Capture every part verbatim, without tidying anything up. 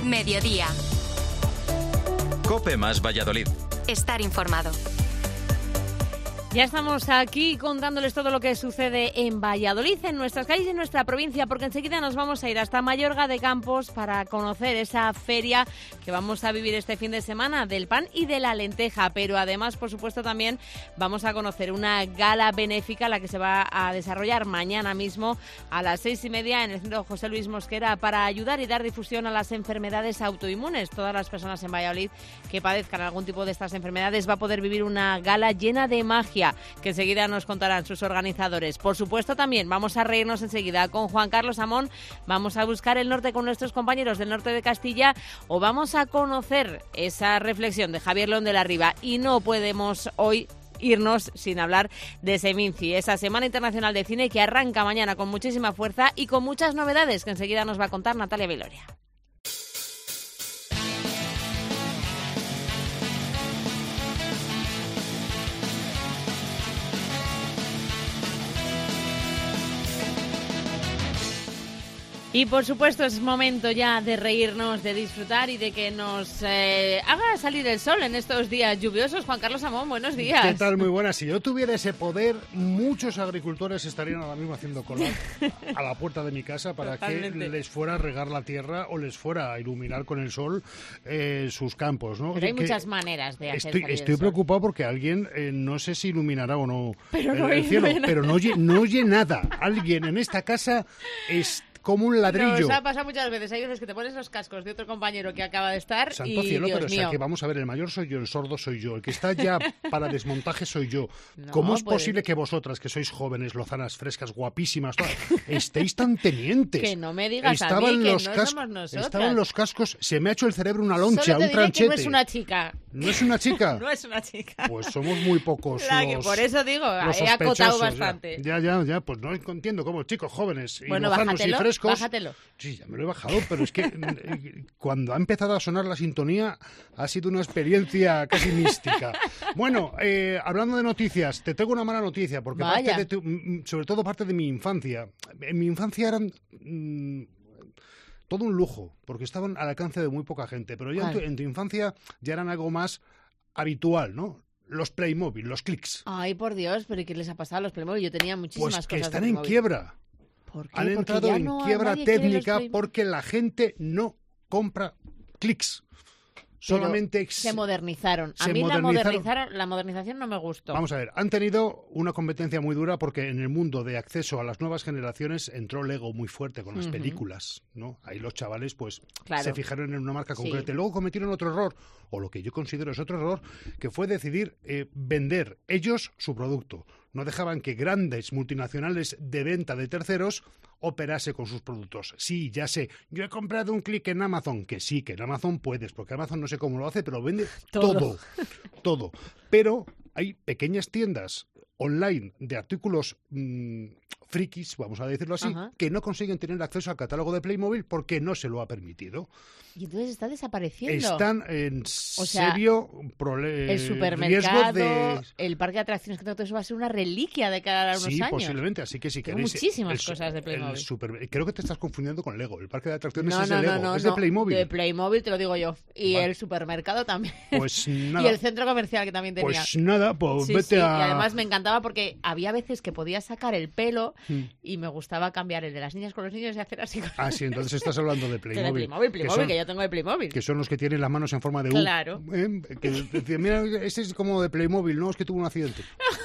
Mediodía. COPE más Valladolid. Estar informado. Ya estamos aquí contándoles todo lo que sucede en Valladolid, en nuestras calles y en nuestra provincia, porque enseguida nos vamos a ir hasta Mayorga de Campos para conocer esa feria que vamos a vivir este fin de semana del pan y de la lenteja. Pero además, por supuesto, también vamos a conocer una gala benéfica, la que se va a desarrollar mañana mismo a las seis y media en el Centro José Luis Mosquera, para ayudar y dar difusión a las enfermedades autoinmunes. Todas las personas en Valladolid que padezcan algún tipo de estas enfermedades va a poder vivir una gala llena de magia, que enseguida nos contarán sus organizadores. Por supuesto, también vamos a reírnos enseguida con Juan Carlos Amón, vamos a buscar el norte con nuestros compañeros del norte de Castilla, o vamos a conocer esa reflexión de Javier León de la Riva. Y no podemos hoy irnos sin hablar de Seminci, esa Semana Internacional de Cine que arranca mañana con muchísima fuerza y con muchas novedades que enseguida nos va a contar Natalia Viloria. Y por supuesto es momento ya de reírnos, de disfrutar y de que nos eh, haga salir el sol en estos días lluviosos. Juan Carlos Amón, buenos días. ¿Qué tal? Muy buenas. Si yo tuviera ese poder, muchos agricultores estarían ahora mismo haciendo cola a la puerta de mi casa para Totalmente. que les fuera a regar la tierra o les fuera a iluminar con el sol eh, sus campos, ¿no? Pero hay que muchas maneras de hacer Estoy, salir estoy el sol. preocupado porque alguien, eh, no sé si iluminará o no pero el, no el cielo, no pero no oye, no oye nada. Alguien en esta casa es como un ladrillo. Nos ha pasado muchas veces. Hay veces que te pones los cascos de otro compañero que acaba de estar Santo y, cielo, Dios pero mío. o sea, que vamos a ver, el mayor soy yo, el sordo soy yo, el que está ya para desmontaje soy yo. No, ¿Cómo es pues... posible que vosotras, que sois jóvenes, lozanas, frescas, guapísimas, todas, estéis tan tenientes? Que no me digas estaban a mí que los no cas... somos nosotras. Estaban los cascos, se me ha hecho el cerebro una loncha, Solo te un diré tranchete. que no es una chica. ¿No es una chica? No es una chica. Pues somos muy pocos La que los, por eso digo, los he acotado sospechosos, bastante. Ya, ya, ya, pues no entiendo cómo chicos jóvenes y bueno, lozanos bájatelo, y frescos. Bájatelo. Sí, ya me lo he bajado, pero es que cuando ha empezado a sonar la sintonía ha sido una experiencia casi mística. Bueno, eh, hablando de noticias, te tengo una mala noticia, porque parte de tu, sobre todo parte de mi infancia. En mi infancia eran mmm, todo un lujo, porque estaban al alcance de muy poca gente, pero ya en tu, en tu infancia ya eran algo más habitual, ¿no? Los Playmobil, los clics. Ay, por Dios, pero ¿qué les ha pasado a los Playmobil? Yo tenía muchísimas pues que cosas están de en Playmobil. quiebra. ¿Por qué? Han entrado en no, quiebra técnica los porque la gente no compra clics. Solamente ex... se modernizaron. A se mí modernizaron... La, modernizaron, la modernización no me gustó. Vamos a ver, han tenido una competencia muy dura porque en el mundo de acceso a las nuevas generaciones entró Lego muy fuerte con las uh-huh. películas, ¿no? Ahí los chavales pues claro. se fijaron en una marca concreta. Sí. Y luego cometieron otro error, o lo que yo considero es otro error, que fue decidir eh, vender ellos su producto. No dejaban que grandes multinacionales de venta de terceros operase con sus productos. Sí, ya sé, yo he comprado un clic en Amazon, que sí, que en Amazon puedes, porque Amazon no sé cómo lo hace, pero vende todo, todo. todo. Pero hay pequeñas tiendas online de artículos mmm, frikis, vamos a decirlo así, uh-huh. que no consiguen tener acceso al catálogo de Playmobil porque no se lo ha permitido. Y entonces está desapareciendo. Están en o sea, serio prole- el supermercado, de... el parque de atracciones, que todo eso va a ser una reliquia de cada unos sí, años. Sí, posiblemente, así que si Tengo queréis... muchísimas el, cosas de Playmobil. El super... Creo que te estás confundiendo con Lego. El parque de atracciones no, es no, de Lego, no, no, es no, de Playmobil. De Playmobil te lo digo yo. Y vale. el supermercado también. Pues nada. Y el centro comercial que también tenía. Pues nada, pues sí, vete sí. a... Y además me encantaba porque había veces que podías sacar el pelo hmm. y me gustaba cambiar el de las niñas con los niños y hacer así con... Ah, sí, entonces estás hablando de Playmobil. de Playmobil, Playmobil, que, son, que yo tengo de Playmobil. Que son los que tienen las manos en forma de U. Claro. ¿Eh? Que decían, mira, este es como de Playmobil, no, es que tuvo un accidente.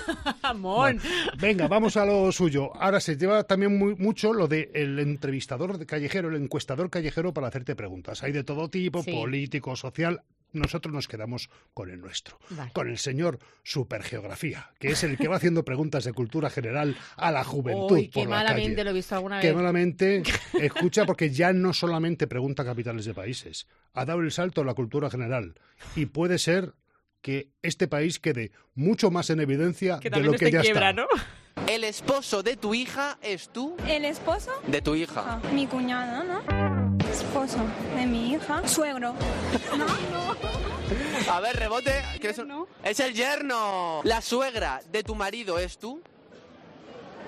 Amón. Bueno, venga, vamos a lo suyo. Ahora se lleva también muy, mucho lo de el entrevistador de callejero, el encuestador callejero para hacerte preguntas. Hay de todo tipo, sí. político, social... Nosotros nos quedamos con el nuestro, vale. con el señor Supergeografía, que es el que va haciendo preguntas de cultura general a la juventud. Uy, qué por la malamente calle. Lo he visto alguna Qué vez. malamente, escucha, porque ya no solamente pregunta capitales de países, ha dado el salto a la cultura general y puede ser que este país quede mucho más en evidencia que de lo que ya quiebra, está. ¿no? El esposo de tu hija es tú. ¿El esposo? De tu hija. Ah, mi cuñado, ¿no? Esposo de mi hija. Suegro. No, no. A ver, rebote. ¿Qué es? No. Es el yerno. La suegra de tu marido es tú.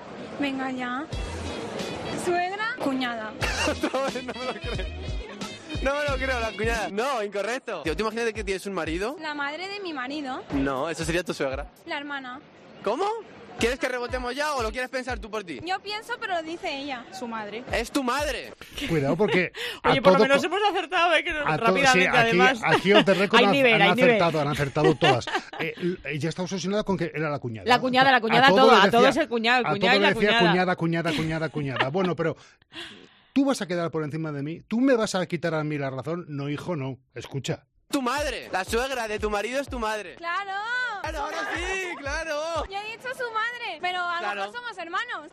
Venga ya. Suegra, cuñada. Otra vez, no me lo creo. No me lo creo, la cuñada. No, incorrecto. Tío, ¿te imaginas que tienes un marido? La madre de mi marido. No, eso sería tu suegra. La hermana. ¿Cómo? ¿Quieres que rebotemos ya o lo quieres pensar tú por ti? Yo pienso, pero lo dice ella. Su madre. ¡Es tu madre! Cuidado porque... Oye, por lo menos hemos acertado, ¿eh? Que no, rápidamente, sí, aquí, además. Aquí os de récord han, nivel, han acertado, nivel. han acertado todas. Eh, ella está obsesionada con que era la cuñada. La cuñada, la cuñada, a todo, a todo es el cuñado, el a cuñado todo y la le decía cuñada. cuñada, cuñada, cuñada, cuñada. Bueno, pero... ¿Tú vas a quedar por encima de mí? ¿Tú me vas a quitar a mí la razón? No, hijo, no. Escucha. ¡Tu madre! La suegra de tu marido es tu madre. ¡Claro! ¡Claro, ahora sí! ¡Claro! Yo he dicho su madre, pero a lo Claro. mejor somos hermanos.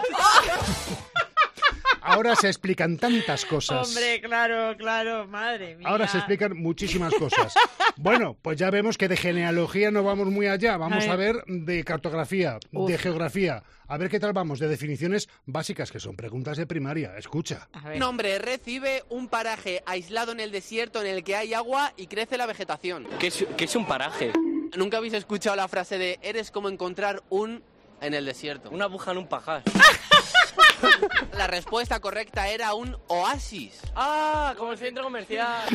Ahora se explican tantas cosas. Hombre, claro, claro, madre mía. Ahora se explican muchísimas cosas. Bueno, pues ya vemos que de genealogía no vamos muy allá. Vamos a a ver de cartografía, Uf. de geografía. A ver qué tal vamos de definiciones básicas, que son preguntas de primaria. Escucha. A ver. Un hombre recibe un paraje aislado en el desierto en el que hay agua y crece la vegetación. ¿Qué es, qué es un paraje? ¿Nunca habéis escuchado la frase de eres como encontrar un en el desierto? Una aguja en un pajar. La respuesta correcta era un oasis. ¡Ah! Como el centro comercial.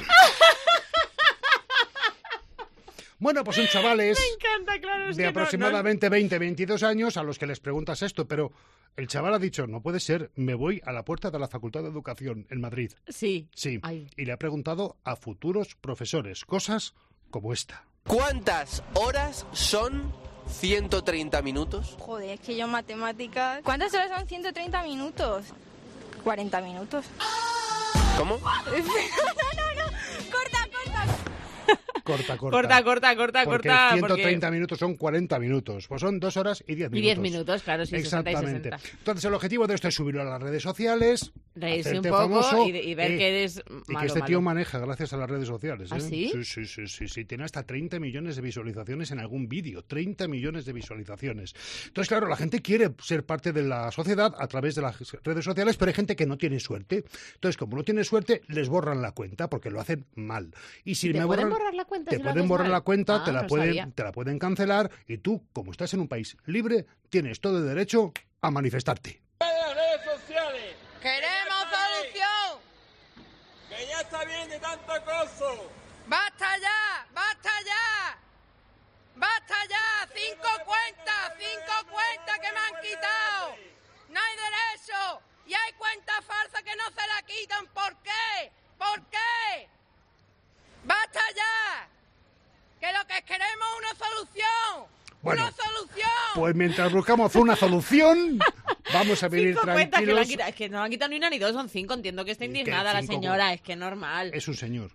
Bueno, pues son chavales Me encanta, claro. Es de que no- aproximadamente veinte, veintidós años a los que les preguntas esto, pero el chaval ha dicho, no puede ser, me voy a la puerta de la Facultad de Educación en Madrid. no- Sí. Sí, Ay. y le ha preguntado a futuros profesores, cosas como esta. ¿Cuántas horas son ciento treinta minutos? Joder, es que yo matemáticas... ¿Cuántas horas son ciento treinta minutos? cuarenta minutos. ¿Cómo? no, no, no. Corta, corta. Corta, corta. Corta, corta, corta, Porque corta. ciento porque- treinta minutos son cuarenta minutos. Pues son dos horas y diez Y minutos. diez minutos, claro, sí, sesenta y Exactamente. sesenta. Entonces el objetivo de esto es subirlo a las redes sociales, Reírse un hacerte poco famoso, y, y ver eh, que eres y malo, que este tío malo. maneja gracias a las redes sociales. ¿Ah, ¿eh? sí? Sí, sí, sí, sí, sí. Tiene hasta treinta millones de visualizaciones en algún vídeo. treinta millones de visualizaciones. Entonces, claro, la gente quiere ser parte de la sociedad a través de las redes sociales, pero hay gente que no tiene suerte. Entonces, como no tiene suerte, les borran la cuenta porque lo hacen mal. Y si ¿Y te me pueden borran, borrar la cuenta te si lo pueden haces borrar mal? la cuenta, Ah, te la no pueden, sabía. te la pueden cancelar y tú, como estás en un país libre, tienes todo el derecho a manifestarte. ¡Queremos solución! ¡Que ya está bien de tanto acoso! ¡Basta ya! ¡Basta ya! ¡Basta ya! ¡Cinco cuentas! ¡Cinco cuentas que me han quitado! ¡No hay derecho! ¡Y hay cuentas falsas que no se la quitan! ¿Por qué? ¿Por qué? ¡Basta ya! ¡Que lo que queremos es una solución! Bueno, ¡Una solución! Pues mientras buscamos una solución, vamos a vivir Cinco cuentas que le han tranquilos. quitado. Es que no le han quitado ni una ni dos, son cinco. Entiendo que está ¿Y qué? indignada la Cinco señora, cu- es que normal. Es un señor.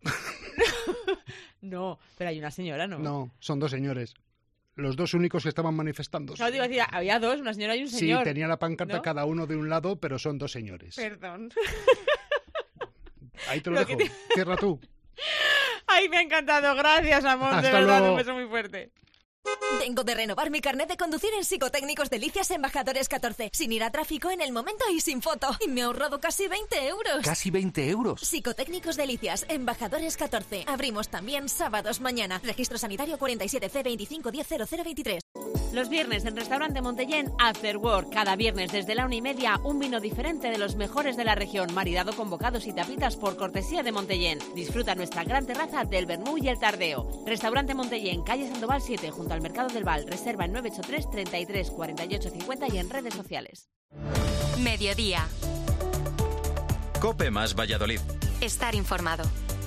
No, pero hay una señora, ¿no? No, son dos señores. Los dos únicos que estaban manifestando. No, te iba a decir, había dos, una señora y un Sí, señor. tenía la pancarta ¿No? cada uno de un lado, pero son dos señores. Perdón. Ahí te lo Lo dejo. que te- Cierra tú. Ay, me ha encantado. Gracias, amor. de Hasta verdad, luego. un beso muy fuerte. Vengo de renovar mi carnet de conducir en Psicotécnicos Delicias Embajadores catorce, sin ir a tráfico en el momento y sin foto. Y me he ahorrado casi veinte euros. ¿Casi veinte euros? Psicotécnicos Delicias Embajadores catorce. Abrimos también sábados mañana. Registro sanitario cuarenta y siete C veinticinco diez cero cero veintitrés. Los viernes en Restaurante Montellén, After Work. Cada viernes desde la una y media, un vino diferente de los mejores de la región, maridado con bocados y tapitas por cortesía de Montellén. Disfruta nuestra gran terraza del vermú y el tardeo. Restaurante Montellén, calle Sandoval siete, junto al Mercado del Val. Reserva en nueve ocho tres, treinta y tres, cuarenta y ocho cincuenta y en redes sociales. Mediodía. COPE más Valladolid. Estar informado.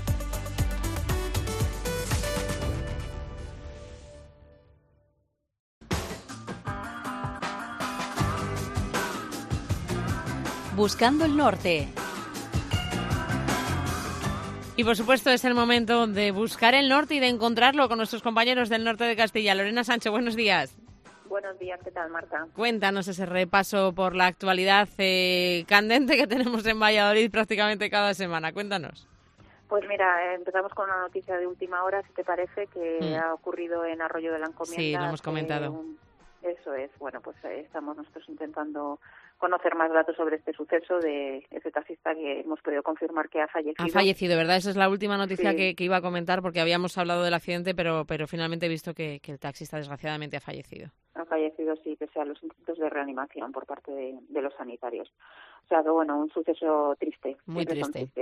Buscando el norte. Y por supuesto es el momento de buscar el norte y de encontrarlo con nuestros compañeros del norte de Castilla. Lorena Sancho, buenos días. Buenos días, ¿qué tal, Marta? Cuéntanos ese repaso por la actualidad eh, candente que tenemos en Valladolid prácticamente cada semana. Cuéntanos. Pues mira, eh, empezamos con una noticia de última hora, si te parece, que Mm. ha ocurrido en Arroyo de la Encomienda. Sí, lo hemos hace comentado. un- Eso es, bueno, pues eh, estamos nosotros intentando conocer más datos sobre este suceso de ese taxista que hemos podido confirmar que ha fallecido. Ha fallecido, ¿verdad? Esa es la última noticia Sí. que, que iba a comentar porque habíamos hablado del accidente, pero, pero finalmente he visto que, que el taxista desgraciadamente ha fallecido. Ha fallecido, sí, pese a los intentos de reanimación por parte de, de los sanitarios. O sea que, bueno, un suceso triste. Muy siempre son triste. tristes.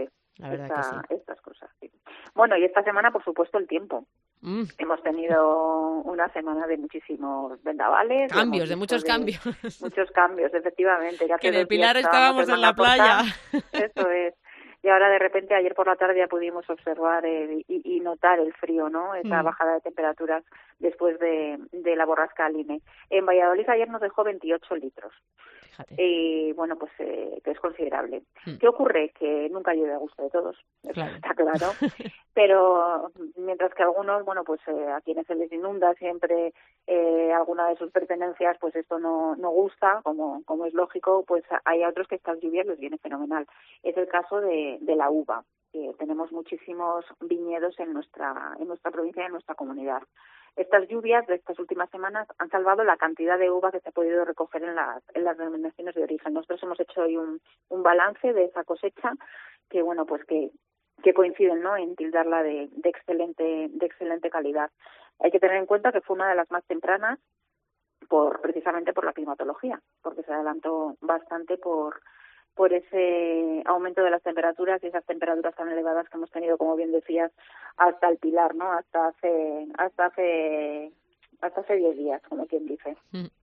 La verdad esta, que sí. estas cosas. Sí. Bueno, y esta semana, por supuesto, el tiempo. Mm. Hemos tenido una semana de muchísimos vendavales. Cambios, de muchos de, cambios. Muchos cambios, efectivamente. Ya que en el Pilar estábamos en la playa. Eso es. Y ahora de repente, ayer por la tarde ya pudimos observar el, y, y notar el frío, ¿no? Esa mm. bajada de temperaturas después de, de la borrasca Aline. En Valladolid ayer nos dejó veintiocho litros. Fíjate. Y bueno, pues eh, que es considerable. Mm. ¿Qué ocurre? Que nunca llueve a gusto de todos, claro. Está claro. Pero mientras que algunos, bueno, pues eh, a quienes se les inunda siempre eh, alguna de sus pertenencias, pues esto no, no gusta, como, como es lógico, pues hay a otros que estas lluvias les viene fenomenal. Es el caso de, de la uva. Eh, tenemos muchísimos viñedos en nuestra, en nuestra provincia y en nuestra comunidad. Estas lluvias de estas últimas semanas han salvado la cantidad de uva que se ha podido recoger en las, en las denominaciones de origen. Nosotros hemos hecho hoy un, un balance de esa cosecha que, bueno, pues que, que coinciden, ¿no?, en tildarla de, de excelente, de excelente calidad. Hay que tener en cuenta que fue una de las más tempranas por, precisamente por la climatología, porque se adelantó bastante por, por ese aumento de las temperaturas y esas temperaturas tan elevadas que hemos tenido, como bien decías, hasta el Pilar, ¿no? Hasta hace, hasta hace, hasta hace diez días, como quien dice.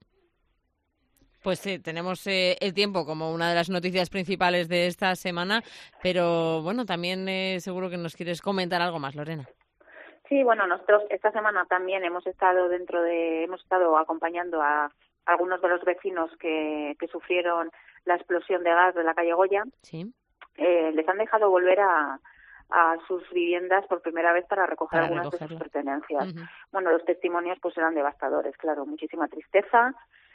Pues sí, tenemos eh, el tiempo como una de las noticias principales de esta semana, pero bueno, también eh, seguro que nos quieres comentar algo más, Lorena. Sí, bueno, nosotros esta semana también hemos estado dentro de, hemos estado acompañando a algunos de los vecinos que, que sufrieron la explosión de gas de la calle Goya. Sí. Eh, les han dejado volver a, a sus viviendas por primera vez para recoger para algunas recogerlo. de sus pertenencias. Uh-huh. Bueno, los testimonios pues eran devastadores, claro, muchísima tristeza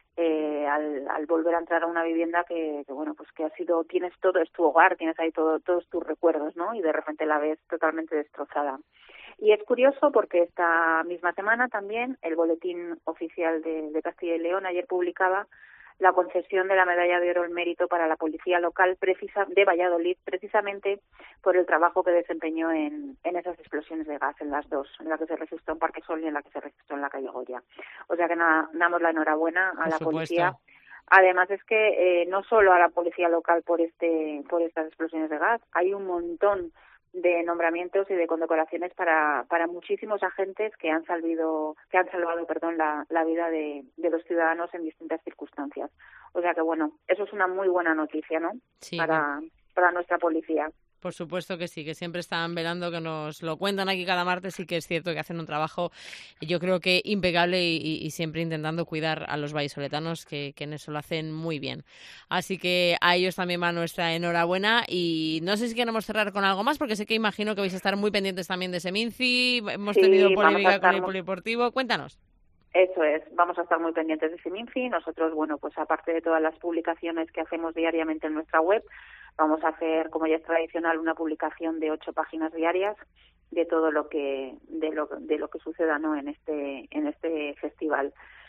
eh, al, al volver a entrar a una vivienda que, que, bueno, pues que ha sido, tienes todo, es tu hogar, tienes ahí todo, todos tus recuerdos, ¿no? Y de repente la ves totalmente destrozada. Y es curioso porque esta misma semana también el Boletín Oficial de, de Castilla y León ayer publicaba la concesión de la Medalla de Oro al Mérito para la Policía Local precisa, de Valladolid, precisamente por el trabajo que desempeñó en, en esas explosiones de gas, en las dos, en la que se registró en Parque Sol y en la que se registró en la calle Goya. O sea que nada, damos la enhorabuena a por la supuesto. policía. Además es que eh, no solo a la Policía Local por este por estas explosiones de gas, hay un montón de nombramientos y de condecoraciones para para muchísimos agentes que han salvado que han salvado perdón la, la vida de, de los ciudadanos en distintas circunstancias. O sea que bueno, eso es una muy buena noticia, ¿no? Sí, para bueno. para nuestra policía. Por supuesto que sí, que siempre están velando, que nos lo cuentan aquí cada martes y que es cierto que hacen un trabajo, yo creo que impecable y, y, y siempre intentando cuidar a los vallisoletanos, que, que en eso lo hacen muy bien. Así que a ellos también va nuestra enhorabuena y no sé si queremos cerrar con algo más, porque sé que imagino que vais a estar muy pendientes también de Seminci, hemos sí, tenido polémica estar... con el polideportivo, cuéntanos. Eso es, vamos a estar muy pendientes de Seminci. Nosotros, bueno, pues aparte de todas las publicaciones que hacemos diariamente en nuestra web, vamos a hacer, como ya es tradicional, una publicación de ocho páginas diarias de todo lo que de lo de lo que suceda, ¿no?, en este en este festival.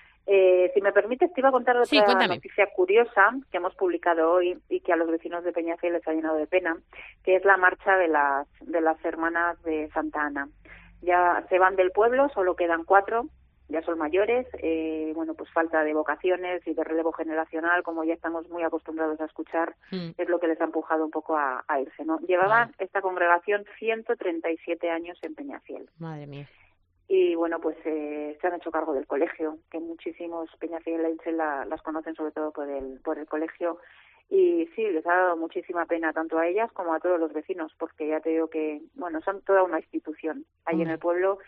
Eh, si me permites, te iba a contar otra sí, noticia curiosa que hemos publicado hoy y que a los vecinos de Peñafiel les ha llenado de pena, que es la marcha de las de las hermanas de Santa Ana. Ya se van del pueblo, solo quedan cuatro. Ya son mayores, eh, bueno, pues falta de vocaciones y de relevo generacional, como ya estamos muy acostumbrados a escuchar, mm. es lo que les ha empujado un poco a, a irse, ¿no? Llevaban ah. esta congregación ciento treinta y siete años en Peñafiel. Madre mía. Y bueno, pues eh, se han hecho cargo del colegio, que muchísimos peñafielenses la, las conocen sobre todo por el, por el colegio. Y sí, les ha dado muchísima pena tanto a ellas como a todos los vecinos, porque ya te digo que, bueno, son toda una institución ahí mm. en el pueblo.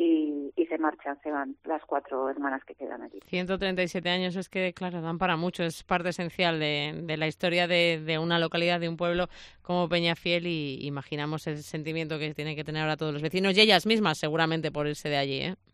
Y, y se marchan, se van las cuatro hermanas que quedan allí. ciento treinta y siete años es que, claro, dan para mucho, es parte esencial de, de la historia de, de una localidad, de un pueblo como Peñafiel, y imaginamos el sentimiento que tienen que tener ahora todos los vecinos y ellas mismas seguramente por irse de allí, ¿eh?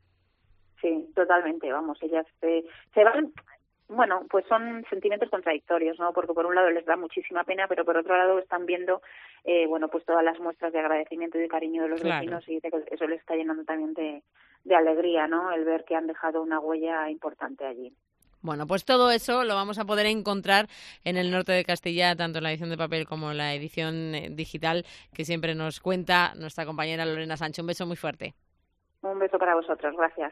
Sí, totalmente, vamos, ellas eh, se van... Bueno, pues son sentimientos contradictorios, ¿no? Porque por un lado les da muchísima pena, pero por otro lado están viendo, eh, bueno, pues todas las muestras de agradecimiento y de cariño de los claro. vecinos, y eso les está llenando también de, de alegría, ¿no? El ver que han dejado una huella importante allí. Bueno, pues todo eso lo vamos a poder encontrar en el norte de Castilla, tanto en la edición de papel como en la edición digital, que siempre nos cuenta nuestra compañera Lorena Sancho. Un beso muy fuerte. Un beso para vosotros, gracias.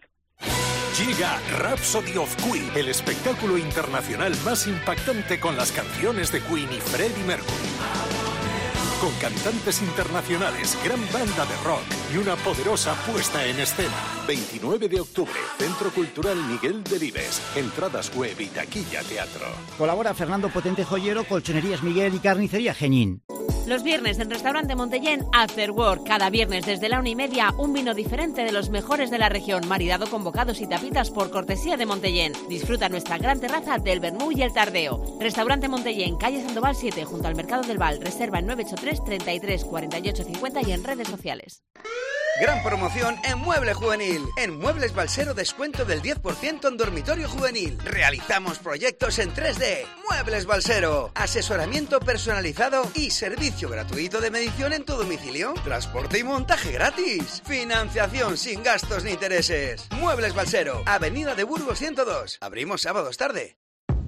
Llega Rhapsody of Queen, el espectáculo internacional más impactante con las canciones de Queen y Freddie Mercury. con cantantes internacionales, gran banda de rock y una poderosa puesta en escena. veintinueve de octubre, Centro Cultural Miguel Delibes. Entradas web y taquilla teatro. Colabora Fernando Potente Joyero, Colchonerías Miguel y Carnicería Genín. Los viernes en Restaurante Montellén, After Work. Cada viernes desde la una y media, un vino diferente de los mejores de la región, maridado con bocados y tapitas por cortesía de Montellén. Disfruta nuestra gran terraza del vermú y el tardeo. Restaurante Montellén, calle Sandoval siete, junto al Mercado del Val. Reserva en nueve ocho tres, treinta y tres, cuarenta y ocho cincuenta y en redes sociales. Gran promoción en Mueble Juvenil. En Muebles Balsero, descuento del diez por ciento en dormitorio juvenil. Realizamos proyectos en tres D. Muebles Balsero. Asesoramiento personalizado y servicio gratuito de medición en tu domicilio. Transporte y montaje gratis. Financiación sin gastos ni intereses. Muebles Balsero. Avenida de Burgos ciento dos. Abrimos sábados tarde.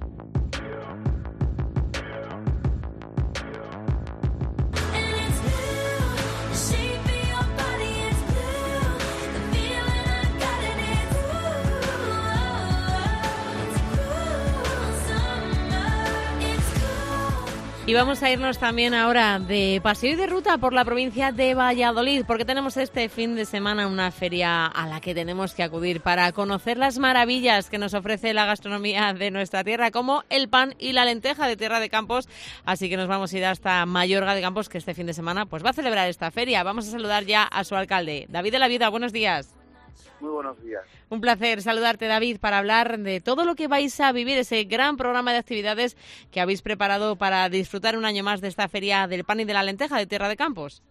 Y vamos a irnos también ahora de paseo y de ruta por la provincia de Valladolid, porque tenemos este fin de semana una feria a la que tenemos que acudir para conocer las maravillas que nos ofrece la gastronomía de nuestra tierra, como el pan y la lenteja de Tierra de Campos. Así que nos vamos a ir hasta Mayorga de Campos, que este fin de semana pues va a celebrar esta feria. Vamos a saludar ya a su alcalde, David de la Viuda. Buenos días. Muy buenos días. Un placer saludarte, David, para hablar de todo lo que vais a vivir, ese gran programa de actividades que habéis preparado para disfrutar un año más de esta feria del pan y de la lenteja de Tierra de Campos.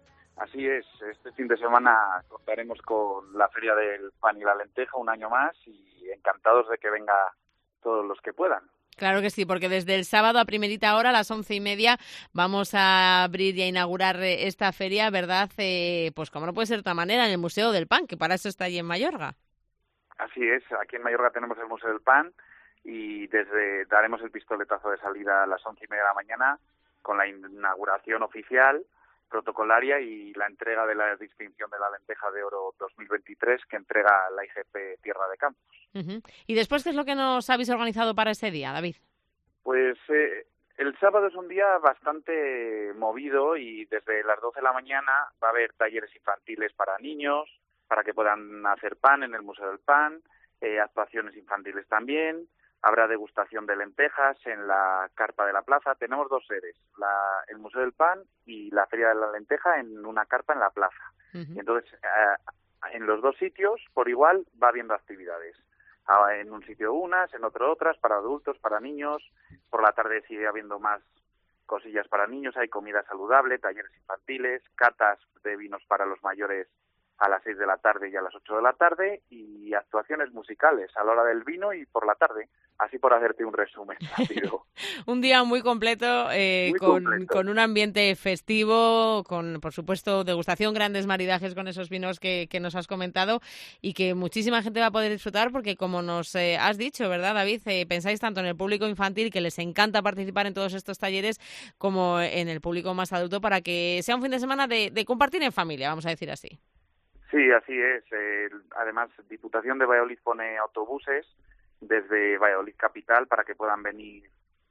Así es, este fin de semana contaremos con la feria del pan y la lenteja un año más y encantados de que venga todos los que puedan. Claro que sí, porque desde el sábado a primerita hora, a las once y media, vamos a abrir y a inaugurar esta feria, ¿verdad? Eh, pues como no puede ser de otra manera, en el Museo del Pan, que para eso está allí en Mayorga. Así es, aquí en Mayorga tenemos el Museo del Pan y desde daremos el pistoletazo de salida a las once y media de la mañana con la inauguración oficial, protocolaria y la entrega de la distinción de la lenteja de oro dos mil veintitrés que entrega la I G P Tierra de Campos. Uh-huh. ¿Y después qué es lo que nos habéis organizado para ese día, David? Pues eh, el sábado es un día bastante movido y desde las doce de la mañana va a haber talleres infantiles para niños, para que puedan hacer pan en el Museo del Pan, eh, actuaciones infantiles también. Habrá degustación de lentejas en la carpa de la plaza. Tenemos dos sedes, la, el Museo del Pan y la Feria de la Lenteja en una carpa en la plaza. Uh-huh. Y entonces, eh, en los dos sitios, por igual, va habiendo actividades. En un sitio unas, en otro otras, para adultos, para niños. Por la tarde sigue habiendo más cosillas para niños. Hay comida saludable, talleres infantiles, catas de vinos para los mayores a las seis de la tarde y a las ocho de la tarde, y actuaciones musicales a la hora del vino y por la tarde, así por hacerte un resumen rápido. Un día muy completo, eh, muy con, completo, con un ambiente festivo, con, por supuesto, degustación, grandes maridajes con esos vinos que, que nos has comentado y que muchísima gente va a poder disfrutar porque, como nos eh, has dicho, ¿verdad, David? Eh, pensáis tanto en el público infantil, que les encanta participar en todos estos talleres, como en el público más adulto, para que sea un fin de semana de, de compartir en familia, vamos a decir así. Sí, así es. Eh, además, Diputación de Valladolid pone autobuses desde Valladolid Capital para que puedan venir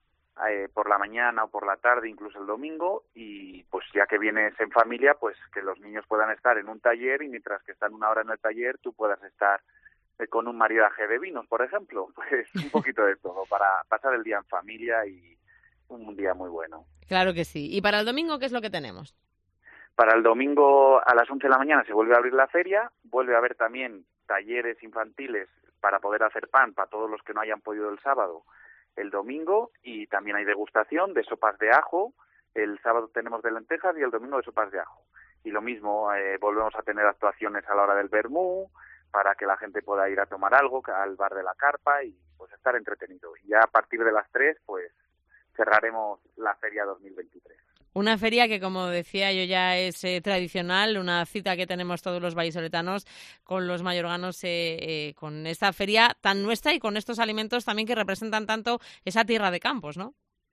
eh, por la mañana o por la tarde, incluso el domingo, y pues ya que vienes en familia, pues que los niños puedan estar en un taller y mientras que están una hora en el taller tú puedas estar eh, con un maridaje de vinos, por ejemplo. Pues un poquito de todo para pasar el día en familia y un día muy bueno. Claro que sí. ¿Y para el domingo qué es lo que tenemos? Para el domingo a las once de la mañana se vuelve a abrir la feria, vuelve a haber también talleres infantiles para poder hacer pan para todos los que no hayan podido el sábado, el domingo, y también hay degustación de sopas de ajo. El sábado tenemos de lentejas y el domingo de sopas de ajo. Y lo mismo, eh, volvemos a tener actuaciones a la hora del vermú para que la gente pueda ir a tomar algo al bar de la carpa y pues estar entretenido. Y ya a partir de las tres pues cerraremos la feria dos mil veintitrés. Una feria que, como decía yo, ya es eh, tradicional, una cita que tenemos todos los vallisoletanos con los mayorganos, eh, eh, con esta feria tan nuestra y con estos alimentos también que representan tanto esa tierra de Campos, ¿no?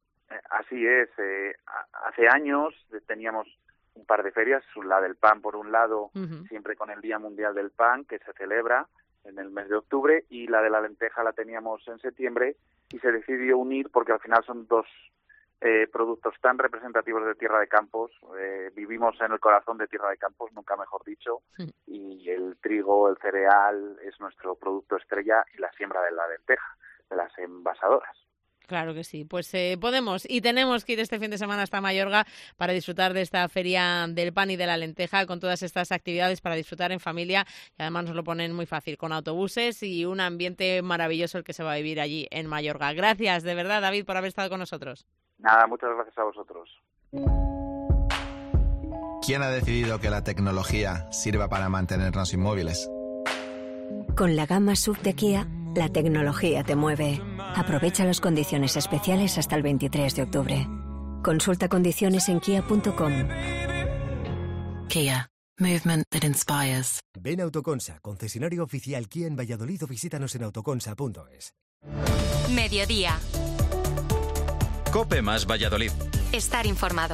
Así es. Eh, hace años teníamos un par de ferias, la del pan por un lado, uh-huh. siempre con el Día Mundial del Pan, que se celebra en el mes de octubre, y la de la lenteja la teníamos en septiembre, y se decidió unir porque al final son dos eh, productos tan representativos de Tierra de Campos. Eh, vivimos en el corazón de Tierra de Campos, nunca mejor dicho, sí. Y el trigo, el cereal es nuestro producto estrella y la siembra de la lenteja, de las envasadoras. Claro que sí, pues eh, podemos y tenemos que ir este fin de semana hasta Mayorga para disfrutar de esta feria del pan y de la lenteja con todas estas actividades para disfrutar en familia y además nos lo ponen muy fácil con autobuses y un ambiente maravilloso el que se va a vivir allí en Mayorga. Gracias, de verdad, David, por haber estado con nosotros. Nada, muchas gracias a vosotros. ¿Quién ha decidido que la tecnología sirva para mantenernos inmóviles? Con la gama S U V de Kia, la tecnología te mueve. Aprovecha las condiciones especiales hasta el veintitrés de octubre. Consulta condiciones en kia punto com. Kia. Movement that inspires. Ven a Autoconsa, concesionario oficial Kia en Valladolid, o visítanos en autoconsa punto es. Mediodía. COPE más Valladolid. Estar informado.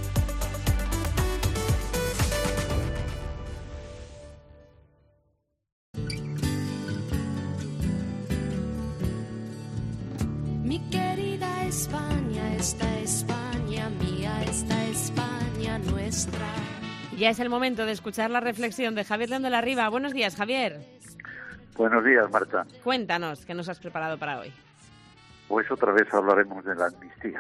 Mi querida España, esta España mía, esta España nuestra. Ya es el momento de escuchar la reflexión de Javier León de la Riva. Buenos días, Javier. Buenos días, Marta. Cuéntanos, ¿qué nos has preparado para hoy? Pues otra vez hablaremos de la amnistía.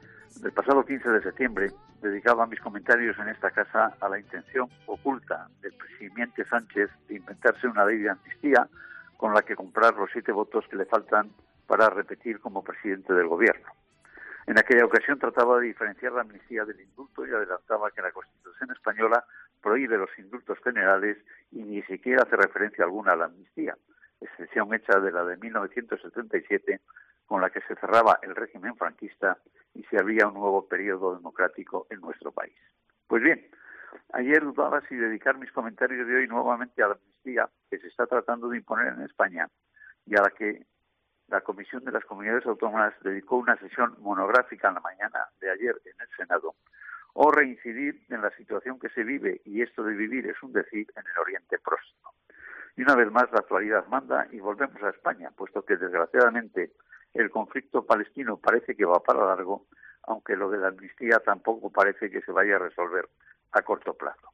El pasado quince de septiembre dedicaba mis comentarios en esta casa a la intención oculta del presidente Sánchez de inventarse una ley de amnistía con la que comprar los siete votos que le faltan para repetir como presidente del gobierno. En aquella ocasión trataba de diferenciar la amnistía del indulto y adelantaba que la Constitución española prohíbe los indultos generales y ni siquiera hace referencia alguna a la amnistía, excepción hecha de la de mil novecientos setenta y siete, con la que se cerraba el régimen franquista y se abría un nuevo periodo democrático en nuestro país. Pues bien, ayer dudaba si dedicar mis comentarios de hoy nuevamente a la amnistía que se está tratando de imponer en España y a la que la Comisión de las Comunidades Autónomas dedicó una sesión monográfica en la mañana de ayer en el Senado, o reincidir en la situación que se vive, y esto de vivir es un decir, en el Oriente Próximo. Y una vez más la actualidad manda y volvemos a España, puesto que desgraciadamente el conflicto palestino parece que va para largo, aunque lo de la amnistía tampoco parece que se vaya a resolver a corto plazo.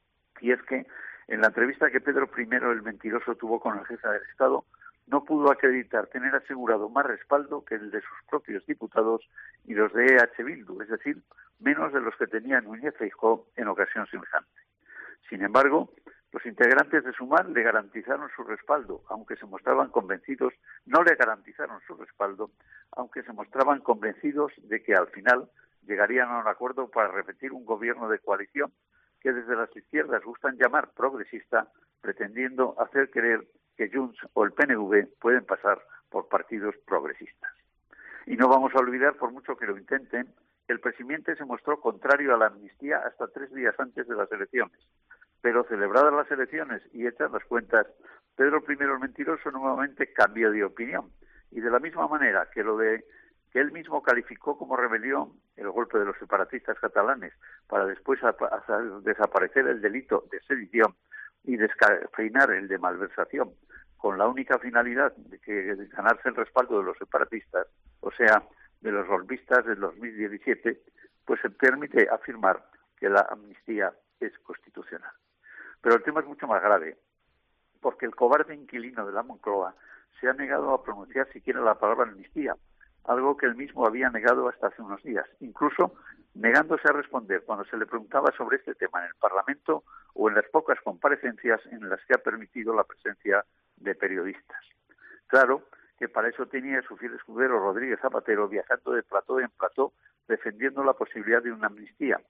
Y es que en la entrevista que Pedro primero el Mentiroso tuvo con el jefe del Estado, no pudo acreditar tener asegurado más respaldo que el de sus propios diputados y los de E H Bildu, es decir, menos de los que tenía Núñez Feijóo en ocasión semejante. Sin embargo, los integrantes de Sumar le garantizaron su respaldo, aunque se mostraban convencidos, no le garantizaron su respaldo, aunque se mostraban convencidos de que al final llegarían a un acuerdo para repetir un gobierno de coalición que desde las izquierdas gustan llamar progresista, pretendiendo hacer creer que Junts o el P N V pueden pasar por partidos progresistas. Y no vamos a olvidar, por mucho que lo intenten, que el presidente se mostró contrario a la amnistía hasta tres días antes de las elecciones. Pero celebradas las elecciones y hechas las cuentas, Pedro primero el Mentiroso nuevamente cambió de opinión. Y de la misma manera que lo de que él mismo calificó como rebelión el golpe de los separatistas catalanes para después hacer desaparecer el delito de sedición y descafeinar el de malversación, con la única finalidad de que de ganarse el respaldo de los separatistas, o sea, de los golpistas del dos mil diecisiete, pues se permite afirmar que la amnistía es constitucional. Pero el tema es mucho más grave, porque el cobarde inquilino de la Moncloa se ha negado a pronunciar siquiera la palabra amnistía, algo que él mismo había negado hasta hace unos días, incluso negándose a responder cuando se le preguntaba sobre este tema en el Parlamento o en las pocas comparecencias en las que ha permitido la presencia de periodistas. Claro que para eso tenía su fiel escudero Rodríguez Zapatero viajando de plató en plató defendiendo la posibilidad de una amnistía.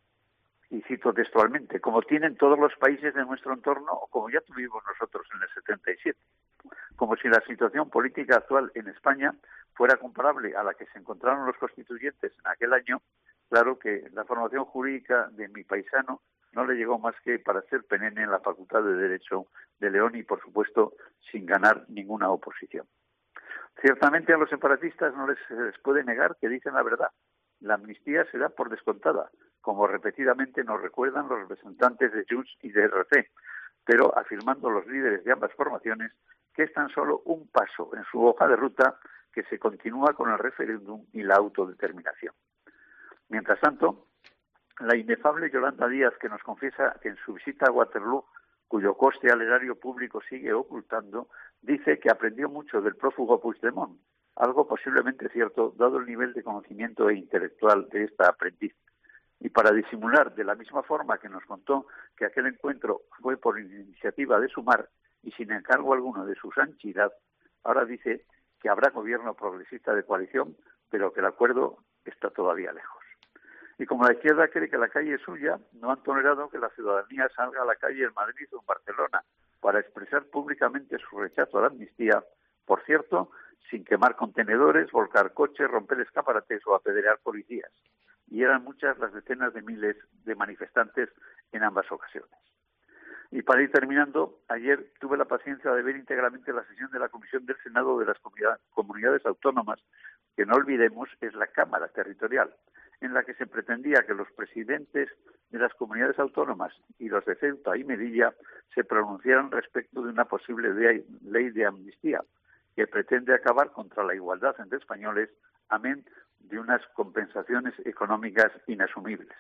Y cito textualmente, como tienen todos los países de nuestro entorno o como ya tuvimos nosotros en el setenta y siete. Como si la situación política actual en España fuera comparable a la que se encontraron los constituyentes en aquel año, claro que la formación jurídica de mi paisano no le llegó más que para ser penene en la Facultad de Derecho de León y, por supuesto, sin ganar ninguna oposición. Ciertamente a los separatistas no les, les puede negar que dicen la verdad. La amnistía se da por descontada, como repetidamente nos recuerdan los representantes de Junts y de R C, pero afirmando los líderes de ambas formaciones que es tan solo un paso en su hoja de ruta que se continúa con el referéndum y la autodeterminación. Mientras tanto, la inefable Yolanda Díaz, que nos confiesa que en su visita a Waterloo, cuyo coste al erario público sigue ocultando, dice que aprendió mucho del prófugo Puigdemont, algo posiblemente cierto dado el nivel de conocimiento e intelectual de esta aprendiz. Y para disimular de la misma forma que nos contó que aquel encuentro fue por iniciativa de Sumar y sin encargo alguno de su santidad, ahora dice que habrá gobierno progresista de coalición, pero que el acuerdo está todavía lejos. Y como la izquierda cree que la calle es suya, no han tolerado que la ciudadanía salga a la calle en Madrid o en Barcelona para expresar públicamente su rechazo a la amnistía, por cierto, sin quemar contenedores, volcar coches, romper escaparates o apedrear policías. Y eran muchas las decenas de miles de manifestantes en ambas ocasiones. Y para ir terminando, ayer tuve la paciencia de ver íntegramente la sesión de la Comisión del Senado de las Comunidades Autónomas, que no olvidemos es la Cámara Territorial, en la que se pretendía que los presidentes de las comunidades autónomas y los de Ceuta y Melilla se pronunciaran respecto de una posible ley de amnistía que pretende acabar contra la igualdad entre españoles, amén de unas compensaciones económicas inasumibles.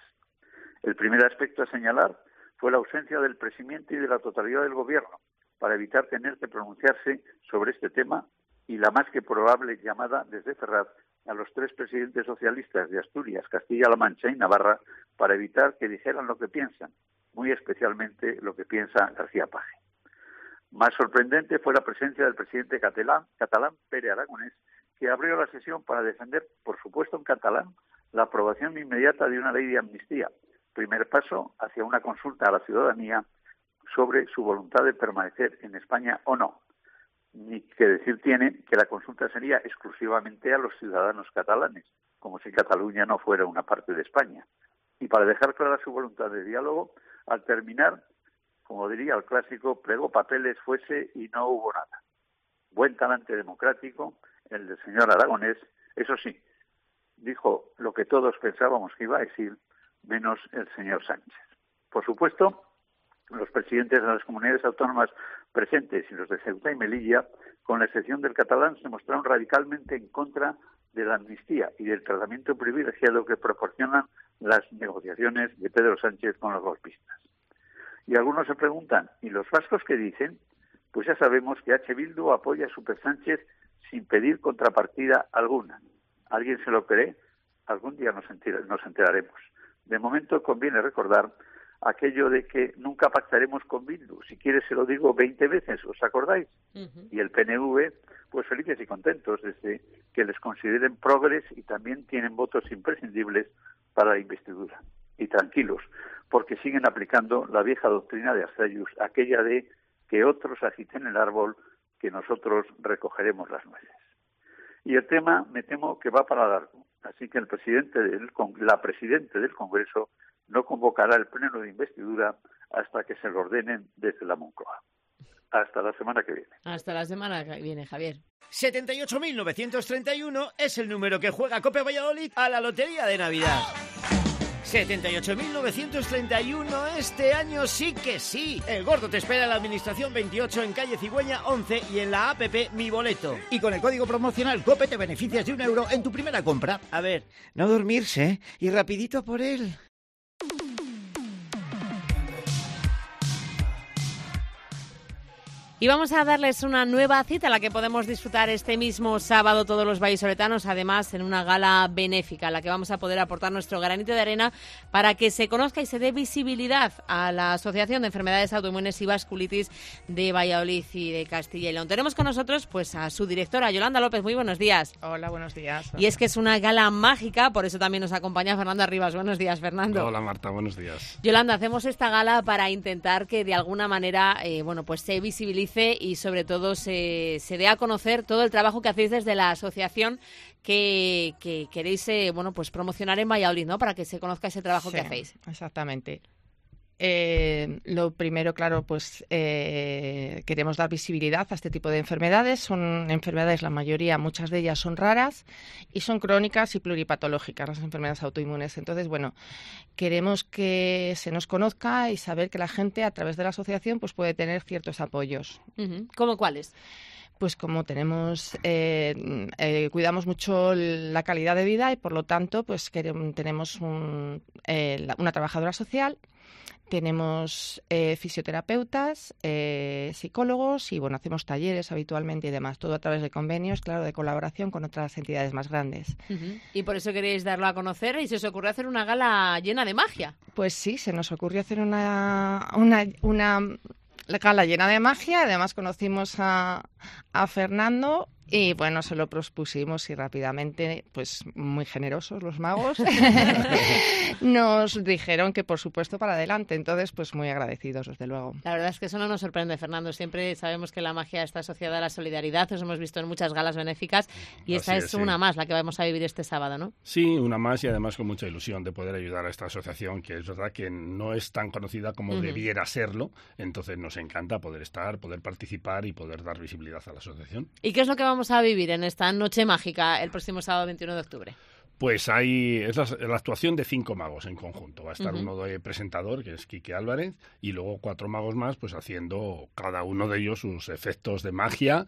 El primer aspecto a señalar fue la ausencia del presidente y de la totalidad del Gobierno para evitar tener que pronunciarse sobre este tema y la más que probable llamada desde Ferraz a los tres presidentes socialistas de Asturias, Castilla-La Mancha y Navarra para evitar que dijeran lo que piensan, muy especialmente lo que piensa García Paje. Más sorprendente fue la presencia del presidente catalán, catalán Pere Aragonés, que abrió la sesión para defender, por supuesto en catalán, la aprobación inmediata de una ley de amnistía, primer paso hacia una consulta a la ciudadanía sobre su voluntad de permanecer en España o no. Ni que decir tiene que la consulta sería exclusivamente a los ciudadanos catalanes, como si Cataluña no fuera una parte de España. Y para dejar clara su voluntad de diálogo, al terminar, como diría el clásico, plegó papeles, fuese y no hubo nada. Buen talante democrático, el del señor Aragonés, eso sí, dijo lo que todos pensábamos que iba a decir, menos el señor Sánchez. Por supuesto, los presidentes de las comunidades autónomas presentes y los de Ceuta y Melilla, con la excepción del catalán, se mostraron radicalmente en contra de la amnistía y del tratamiento privilegiado que proporcionan las negociaciones de Pedro Sánchez con los golpistas. Y algunos se preguntan, ¿y los vascos qué dicen? Pues ya sabemos que H. Bildu apoya a Super Sánchez sin pedir contrapartida alguna. ¿Alguien se lo cree? Algún día nos, enter- nos enteraremos. De momento conviene recordar aquello de que nunca pactaremos con Bildu. Si quieres se lo digo veinte veces, ¿os acordáis? Uh-huh. Y el P N V, pues felices y contentos desde que les consideren progres y también tienen votos imprescindibles para la investidura. Y tranquilos, porque siguen aplicando la vieja doctrina de Arzayus, aquella de que otros agiten el árbol, que nosotros recogeremos las nueces. Y el tema, me temo que va para largo. Así que el presidente del, la presidente del Congreso no convocará el pleno de investidura hasta que se lo ordenen desde la Moncloa. Hasta la semana que viene. Hasta la semana que viene, Javier. setenta y ocho mil novecientos treinta y uno es el número que juega Cope Valladolid a la Lotería de Navidad. setenta y ocho mil novecientos treinta y uno este año sí que sí. El gordo te espera en la Administración veintiocho en calle Cigüeña once y en la app Mi Boleto. Y con el código promocional COPE te beneficias de un euro en tu primera compra. A ver, no dormirse, ¿eh? Y rapidito por él. Y vamos a darles una nueva cita a la que podemos disfrutar este mismo sábado todos los vallisoletanos, además en una gala benéfica a la que vamos a poder aportar nuestro granito de arena para que se conozca y se dé visibilidad a la Asociación de Enfermedades Autoinmunes y Vasculitis de Valladolid y de Castilla y León. Tenemos con nosotros pues a su directora, Yolanda López. Muy buenos días. Hola, buenos días. Y es que es una gala mágica, por eso también nos acompaña Fernando Arribas. Buenos días, Fernando. Hola, Marta, buenos días. Yolanda, hacemos esta gala para intentar que de alguna manera eh, bueno, pues se visibilice y sobre todo se, se dé a conocer todo el trabajo que hacéis desde la asociación que, que queréis eh, bueno, pues promocionar en Valladolid, ¿no? Para que se conozca ese trabajo sí, que hacéis. Exactamente. Eh, lo primero, claro, pues eh, queremos dar visibilidad a este tipo de enfermedades. Son enfermedades, la mayoría, muchas de ellas son raras y son crónicas y pluripatológicas, las enfermedades autoinmunes. Entonces, bueno, queremos que se nos conozca y saber que la gente, a través de la asociación, pues puede tener ciertos apoyos. Uh-huh. ¿Cómo cuáles? pues como tenemos eh, eh, cuidamos mucho la calidad de vida y por lo tanto pues queremos, tenemos un, eh, una trabajadora social, tenemos eh, fisioterapeutas, eh, psicólogos y bueno, hacemos talleres habitualmente y demás, todo a través de convenios, claro, de colaboración con otras entidades más grandes. Uh-huh. Y por eso queréis darlo a conocer y se os ocurrió hacer una gala llena de magia. Pues sí, se nos ocurrió hacer una una, una gala llena de magia, además conocimos a, a Fernando. Y bueno, se lo propusimos y rápidamente, pues muy generosos los magos, nos dijeron que por supuesto para adelante. Entonces, pues muy agradecidos, desde luego. La verdad es que eso no nos sorprende, Fernando. Siempre sabemos que la magia está asociada a la solidaridad. Os hemos visto en muchas galas benéficas y esta Así es, es una sí. más, la que vamos a vivir este sábado, ¿no? Sí, una más y además con mucha ilusión de poder ayudar a esta asociación, que es verdad que no es tan conocida como uh-huh. debiera serlo. Entonces nos encanta poder estar, poder participar y poder dar visibilidad a la asociación. ¿Y qué es lo que vamos a vivir en esta noche mágica el próximo sábado veintiuno de octubre? Pues hay es la, la actuación de cinco magos en conjunto. Va a estar uh-huh. uno de presentador, que es Quique Álvarez, y luego cuatro magos más, pues haciendo cada uno de ellos sus efectos de magia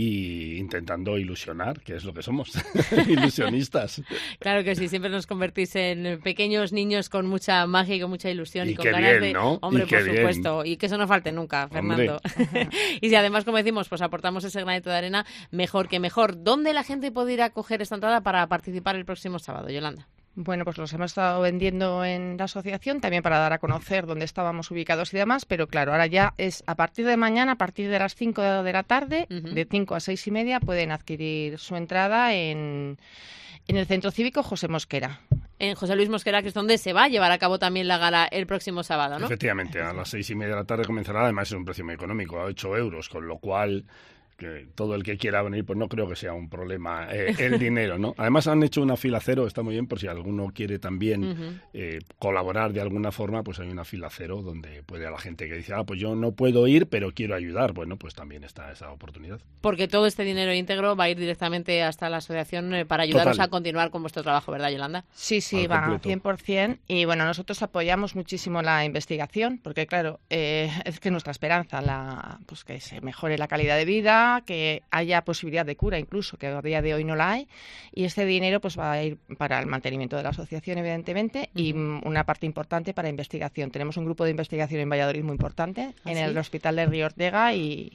y intentando ilusionar, que es lo que somos, ilusionistas. Claro que sí, siempre nos convertís en pequeños niños con mucha magia y con mucha ilusión y, y con qué ganas bien, de... ¿no? Hombre, y qué por bien. supuesto, y que eso no falte nunca, Fernando. Y si además, como decimos, pues aportamos ese granito de arena, mejor que mejor. ¿Dónde la gente puede ir a coger esta entrada para participar el próximo sábado, Yolanda? Bueno, pues los hemos estado vendiendo en la asociación también para dar a conocer dónde estábamos ubicados y demás, pero claro, ahora ya es a partir de mañana, a partir de las cinco de la tarde, uh-huh. de cinco a seis y media, pueden adquirir su entrada en, en el Centro Cívico José Mosquera. En José Luis Mosquera, que es donde se va a llevar a cabo también la gala el próximo sábado, ¿no? Efectivamente, a las seis y media de la tarde comenzará, además es un precio muy económico, a ocho euros, con lo cual... que todo el que quiera venir, pues no creo que sea un problema eh, el dinero, ¿no? Además han hecho una fila cero, está muy bien, por si alguno quiere también uh-huh. eh, colaborar de alguna forma, pues hay una fila cero donde puede a la gente que dice, ah, pues yo no puedo ir, pero quiero ayudar, bueno, pues también está esa oportunidad. Porque todo este dinero íntegro va a ir directamente hasta la asociación eh, para ayudaros Total. a continuar con vuestro trabajo, ¿verdad, Yolanda? Sí, sí, va a cien por ciento. Y bueno, nosotros apoyamos muchísimo la investigación, porque claro, eh, es que nuestra esperanza, la, pues que se mejore la calidad de vida, que haya posibilidad de cura incluso, que a día de hoy no la hay, y este dinero pues va a ir para el mantenimiento de la asociación, evidentemente, uh-huh. y una parte importante para investigación. Tenemos un grupo de investigación en Valladolid muy importante, ¿Ah, en sí? el Hospital de Río Ortega, y,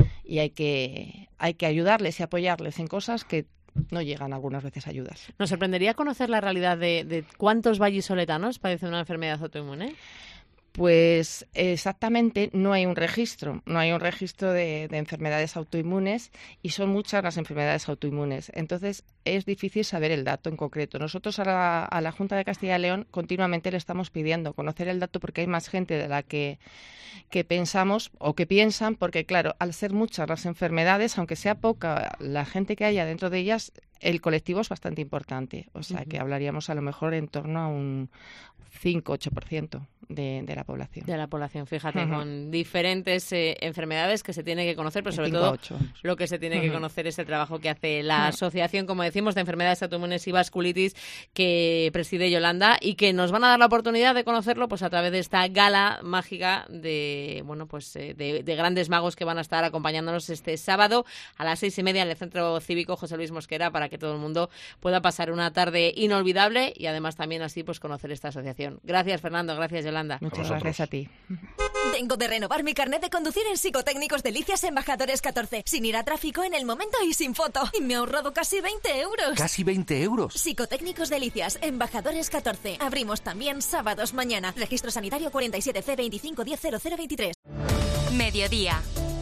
y hay que, hay que ayudarles y apoyarles en cosas que no llegan algunas veces ayudas. Nos sorprendería conocer la realidad de, de cuántos vallisoletanos padecen una enfermedad autoinmune. Pues exactamente no hay un registro, no hay un registro de, de enfermedades autoinmunes y son muchas las enfermedades autoinmunes. Entonces es difícil saber el dato en concreto. Nosotros a la, a la Junta de Castilla y León continuamente le estamos pidiendo conocer el dato porque hay más gente de la que, que pensamos o que piensan, porque claro, al ser muchas las enfermedades, aunque sea poca la gente que haya dentro de ellas, el colectivo es bastante importante. O sea, uh-huh. que hablaríamos a lo mejor en torno a un cinco a ocho por ciento de, de la población. De la población, fíjate, uh-huh. con diferentes eh, enfermedades que se tiene que conocer, pero sobre todo lo que se tiene uh-huh. que conocer es el trabajo que hace la uh-huh. asociación, como decimos, de enfermedades autoinmunes y vasculitis que preside Yolanda y que nos van a dar la oportunidad de conocerlo pues a través de esta gala mágica de bueno pues eh, de, de grandes magos que van a estar acompañándonos este sábado a las seis y media en el Centro Cívico José Luis Mosquera para que todo el mundo pueda pasar una tarde inolvidable y además también así pues conocer esta asociación. Gracias, Fernando. Gracias, Yolanda. Muchas gracias a ti. Vengo de renovar mi carnet de conducir en Psicotécnicos Delicias Embajadores catorce, sin ir a tráfico, en el momento y sin foto. Y me he ahorrado casi veinte euros. ¿Casi veinte euros? Psicotécnicos Delicias Embajadores catorce. Abrimos también sábados mañana. Registro sanitario cuarenta y siete C veinticinco diez cero cero veintitrés. Mediodía.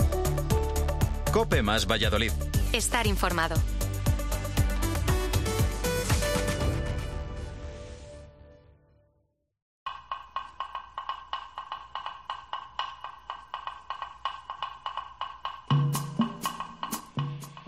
COPE más Valladolid. Estar informado.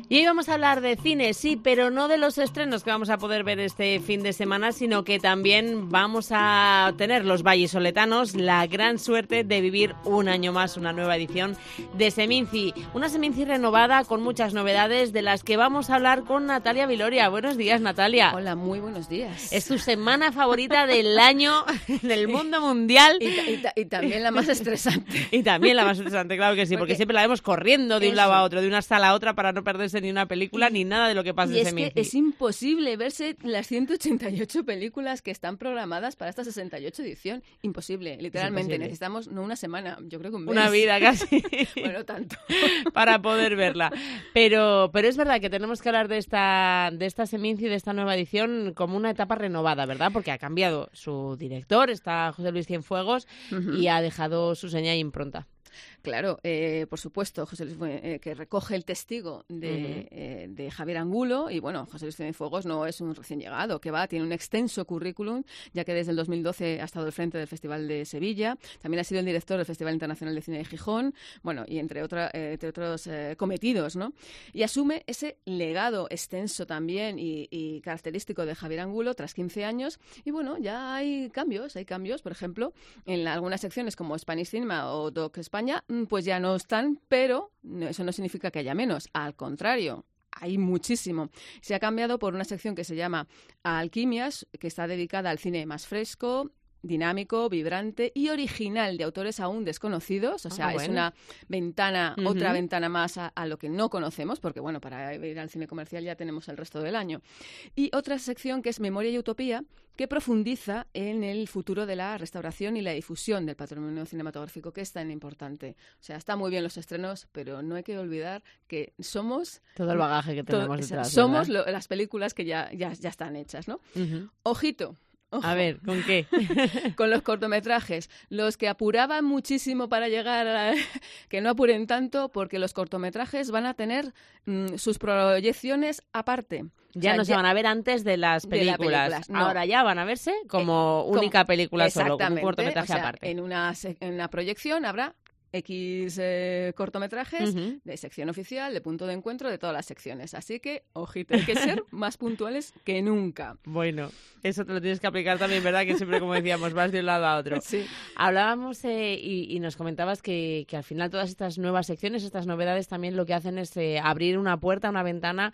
Y hoy vamos a hablar de cine, sí, pero no de los estrenos que vamos a poder ver este fin de semana, sino que también vamos a tener los vallisoletanos la gran suerte de vivir un año más una nueva edición de Seminci. Una Seminci renovada con muchas novedades de las que vamos a hablar con Natalia Viloria. Buenos días, Natalia. Hola, muy buenos días. Es tu semana favorita del año en el mundo mundial. Y, y, y también la más estresante. Y también la más estresante, claro que sí, porque, porque siempre la vemos corriendo de un eso. lado a otro, de una sala a otra para no perderse ni una película ni nada de lo que pasa en Seminci. Es que es imposible verse las ciento ochenta y ocho películas que están programadas para esta sesenta y ocho edición. Imposible, literalmente. Imposible. Necesitamos no una semana, yo creo que un mes. Una vida casi. Bueno, tanto. Para poder verla. Pero, pero es verdad que tenemos que hablar de esta, de esta Seminci, de esta nueva edición, como una etapa renovada, ¿verdad? Porque ha cambiado su director, está José Luis Cienfuegos, uh-huh. y ha dejado su seña e impronta. Claro, eh, por supuesto, José Luis, eh, que recoge el testigo de, uh-huh. eh, de Javier Angulo, y bueno, José Luis Cienfuegos no es un recién llegado, que va, tiene un extenso currículum, ya que desde el dos mil doce ha estado al frente del Festival de Sevilla, también ha sido el director del Festival Internacional de Cine de Gijón, bueno, y entre, otra, eh, entre otros eh, cometidos, ¿no? Y asume ese legado extenso también y, y característico de Javier Angulo tras quince años, y bueno, ya hay cambios, hay cambios, por ejemplo, en la, algunas secciones como Spanish Cinema o Doc España, pues ya no están, pero eso no significa que haya menos, al contrario. Hay muchísimo. Se ha cambiado por una sección que se llama Alquimias, que está dedicada al cine más fresco, dinámico, vibrante y original de autores aún desconocidos. O sea, ah, bueno. es una ventana, uh-huh. otra ventana más a, a lo que no conocemos, porque bueno, para ir al cine comercial ya tenemos el resto del año. Y otra sección que es Memoria y Utopía, que profundiza en el futuro de la restauración y la difusión del patrimonio cinematográfico, que es tan importante. O sea, están muy bien los estrenos, pero no hay que olvidar que somos... Todo el bagaje que tenemos todo, detrás. Somos lo, las películas que ya, ya, ya están hechas, ¿no? Uh-huh. Ojito. Ojo. A ver, ¿con qué? Con los cortometrajes. Los que apuraban muchísimo para llegar a... que no apuren tanto, porque los cortometrajes van a tener mmm, sus proyecciones aparte. Ya o sea, no se ya... van a ver antes de las películas. De la películas no. Ahora ya van a verse como eh, única como... película solo, como un cortometraje o sea, aparte. En una, en una proyección habrá X eh, cortometrajes uh-huh. de sección oficial, de punto de encuentro, de todas las secciones. Así que, ojito, hay que ser más puntuales que nunca. Bueno, eso te lo tienes que aplicar también, ¿verdad? Que siempre, como decíamos, vas de un lado a otro. Sí. Hablábamos eh, y, y nos comentabas que, que al final todas estas nuevas secciones, estas novedades también lo que hacen es eh, abrir una puerta, una ventana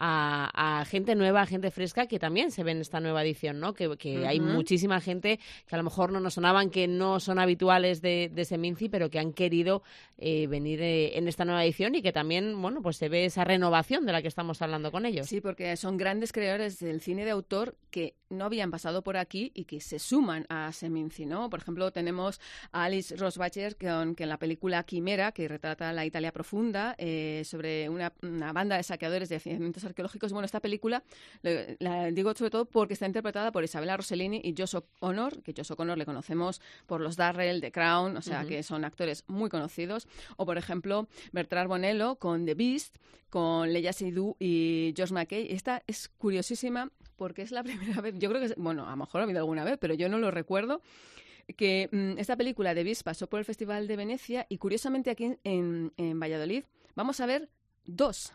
a, a gente nueva, a gente fresca que también se ve en esta nueva edición, ¿no? Que, que uh-huh. hay muchísima gente que a lo mejor no nos sonaban, que no son habituales de, de Seminci, pero que han querido Eh, venir eh, en esta nueva edición y que también, bueno, pues se ve esa renovación de la que estamos hablando con ellos. Sí, porque son grandes creadores del cine de autor que no habían pasado por aquí y que se suman a Seminci, ¿no? Por ejemplo, tenemos a Alice Rohrwacher, que, que en la película Quimera, que retrata la Italia profunda, eh, sobre una, una banda de saqueadores de yacimientos arqueológicos. Bueno, esta película, le, la digo sobre todo porque está interpretada por Isabella Rossellini y Josh O'Connor, que Josh O'Connor le conocemos por los Darrell, The Crown, o sea, uh-huh. que son actores muy conocidos. O, por ejemplo, Bertrand Bonello con The Beast, con Léa Seydoux y George McKay. Esta es curiosísima porque es la primera vez, yo creo que, es, bueno, a lo mejor ha habido alguna vez, pero yo no lo recuerdo, que mmm, esta película The Beast pasó por el Festival de Venecia y curiosamente aquí en, en, en Valladolid vamos a ver dos.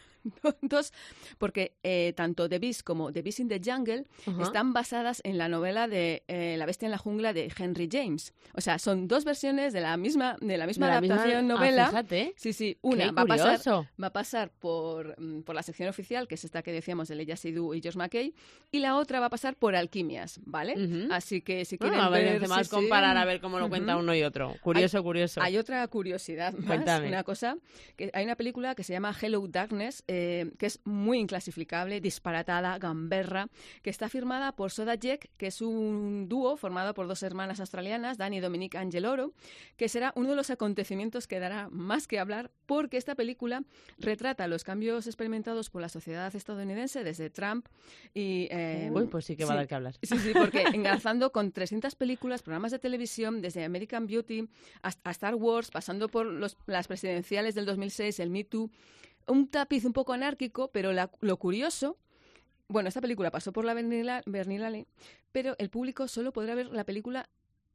Dos, porque eh, tanto The Beast como The Beast in the Jungle uh-huh. están basadas en la novela de eh, La bestia en la jungla de Henry James. O sea, son dos versiones de la misma de la misma de adaptación la misma... novela. Ah, fíjate. Sí, sí. Una va a, pasar, va a pasar por, por la sección oficial, que es esta que decíamos de Léa Seydoux y George McKay, y la otra va a pasar por Alquimias, ¿vale? Uh-huh. Así que si quieren bueno, a ver, ver... más sí, comparar sí. a ver cómo lo cuenta uh-huh. uno y otro. Curioso, hay, curioso. Hay otra curiosidad más, Cuéntame. Una cosa, que hay una película que se llama Hello Darkness, eh, que es muy inclasificable, disparatada, gamberra, que está firmada por Soda Jack, que es un dúo formado por dos hermanas australianas, Dani y Dominique Angeloro, que será uno de los acontecimientos que dará más que hablar, porque esta película retrata los cambios experimentados por la sociedad estadounidense desde Trump y... Eh, Uy, pues sí que va sí, a dar que hablar. Sí, sí, porque engarzando con trescientas películas, programas de televisión, desde American Beauty hasta a Star Wars, pasando por los, las presidenciales del dos mil seis, el Me Too, un tapiz un poco anárquico, pero la, lo curioso... Bueno, esta película pasó por la Berlinale, pero el público solo podrá ver la película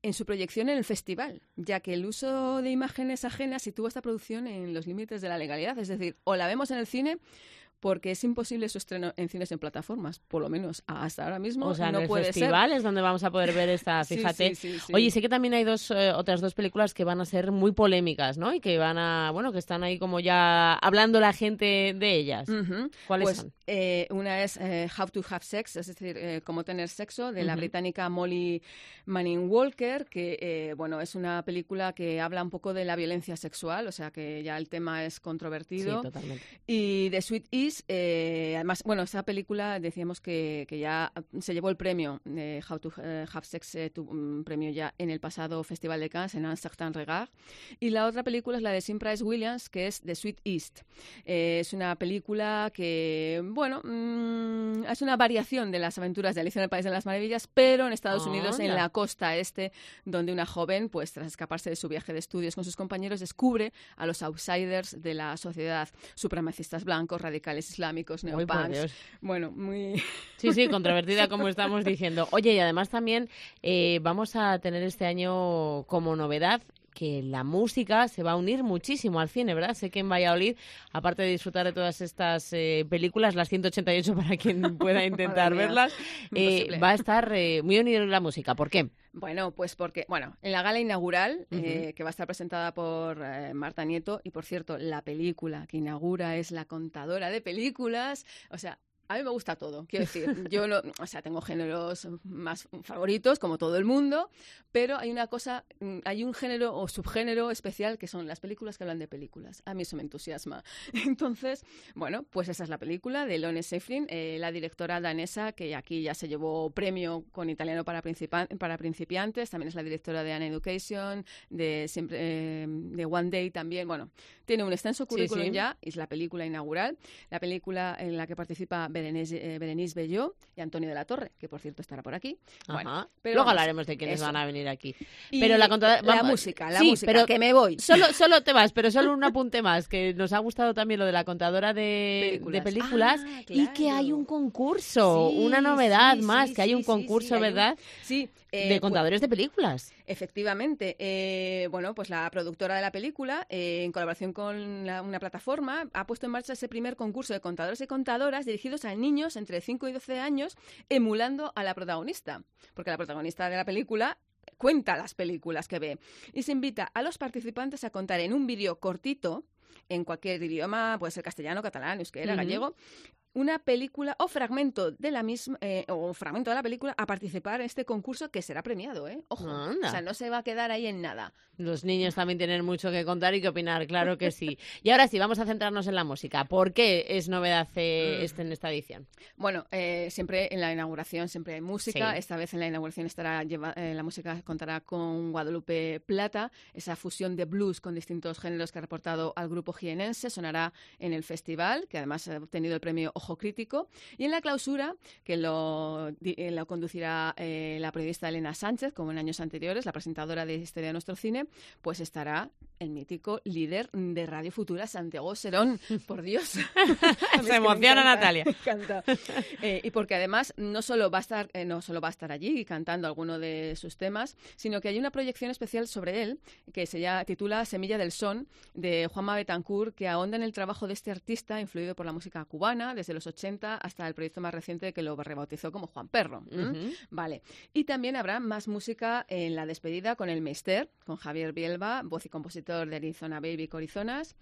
en su proyección en el festival, ya que el uso de imágenes ajenas sitúa esta producción en los límites de la legalidad. Es decir, o la vemos en el cine porque es imposible su estreno en cines en plataformas, por lo menos hasta ahora mismo. O sea, no en el puede festival ser. Es donde vamos a poder ver esta, fíjate. Sí, sí, sí, sí. Oye, sé que también hay dos eh, otras dos películas que van a ser muy polémicas, ¿no? Y que van a, bueno, que están ahí como ya hablando la gente de ellas. Uh-huh. ¿Cuáles pues, son? Eh, una es eh, How to Have Sex, es decir, eh, cómo tener sexo, de la Uh-huh. británica Molly Manning Walker, que eh, bueno, es una película que habla un poco de la violencia sexual, o sea que ya el tema es controvertido. Sí, totalmente. Y The Sweet Is, eh, además, bueno, esa película decíamos que, que ya se llevó el premio, eh, How to Have Sex eh, tuvo un premio ya en el pasado Festival de Cannes, en Un Certain Regard. Y la otra película es la de Sim Price Williams, que es The Sweet East. Eh, es una película que, bueno, mmm, es una variación de las aventuras de Alicia en el País de las Maravillas, pero en Estados Oh, Unidos, en anda. la costa este, donde una joven, pues tras escaparse de su viaje de estudios con sus compañeros, descubre a los outsiders de la sociedad, supremacistas blancos, radicales islámicos, Uy, por neopunks. Dios. Bueno, muy... Sí, sí, controvertida como estamos diciendo. Oye, y además también eh, vamos a tener este año como novedad que la música se va a unir muchísimo al cine, ¿verdad? Sé que en Valladolid, aparte de disfrutar de todas estas eh, películas, las ciento ochenta y ocho para quien pueda intentar Madre mía, verlas, eh, imposible. va a estar eh, muy unida la música. ¿Por qué? Bueno, pues porque, bueno, en la gala inaugural, Ujú. eh, que va a estar presentada por eh, Marta Nieto, y por cierto, la película que inaugura es La contadora de películas, o sea... A mí me gusta todo, quiero decir, yo no, o sea, tengo géneros más favoritos, como todo el mundo, pero hay una cosa, hay un género o subgénero especial que son las películas que hablan de películas. A mí eso me entusiasma. Entonces, bueno, pues esa es la película de Lone Seyfried, eh, la directora danesa, que aquí ya se llevó premio con italiano para, principa- para principiantes, también es la directora de An Education, de, siempre, eh, de One Day también, bueno, tiene un extenso currículum sí. ya, es la película inaugural, la película en la que participa Berenice, eh, Berenice Belló y Antonio de la Torre, que por cierto estará por aquí. Bueno, Ajá. pero Luego vamos, hablaremos de quiénes eso. van a venir aquí. Y Pero la, contadora- la vamos, música, la sí, música, pero que me voy. Solo, solo te vas, pero solo un apunte más, que nos ha gustado también lo de la contadora de Películas. de películas Ah, y que claro. hay un concurso, Sí, una novedad sí, más, sí, que hay sí, un sí, concurso, sí, hay un- ¿verdad? Sí. eh, de contadores de películas. Efectivamente. Eh, bueno, pues la productora de la película, eh, en colaboración con la- una plataforma, ha puesto en marcha ese primer concurso de contadores y contadoras dirigidos a niños entre cinco y doce años, emulando a la protagonista. Porque la protagonista de la película cuenta las películas que ve. Y se invita a los participantes a contar en un vídeo cortito, en cualquier idioma, puede ser castellano, catalán, euskera, Ujú. gallego, una película o fragmento de la misma eh, o fragmento de la película a participar en este concurso que será premiado, ¿eh? Ojo, Anda. o sea, no se va a quedar ahí en nada. Los niños también tienen mucho que contar y que opinar, claro que sí. Y ahora sí, vamos a centrarnos en la música. ¿Por qué es novedad eh, este en esta edición? Bueno, eh, siempre en la inauguración siempre hay música. Sí. Esta vez en la inauguración estará lleva- eh, la música contará con Guadalupe Plata, esa fusión de blues con distintos géneros que ha reportado al grupo jienense. Sonará en el festival, que además ha obtenido el premio Ojo Crítico. Y en la clausura, que lo, di- eh, lo conducirá eh, la periodista Elena Sánchez, como en años anteriores, la presentadora de Historia de Nuestro Cine, pues estará el mítico líder de Radio Futura, Santiago Serón. Por Dios. A mí es que Se me emociona encanta, Natalia. me encanta. Eh, y porque además no solo va a estar eh, no solo va a estar allí cantando alguno de sus temas, sino que hay una proyección especial sobre él que se llama, titula Semilla del Son, de Juanma Betancourt, que ahonda en el trabajo de este artista influido por la música cubana desde los ochenta hasta el proyecto más reciente que lo rebautizó como Juan Perro. ¿m? Ujú. Vale. Y también habrá más música en la despedida con el Meister, con Javier Bielba, voz y compositor de Arizona Baby Corizonas.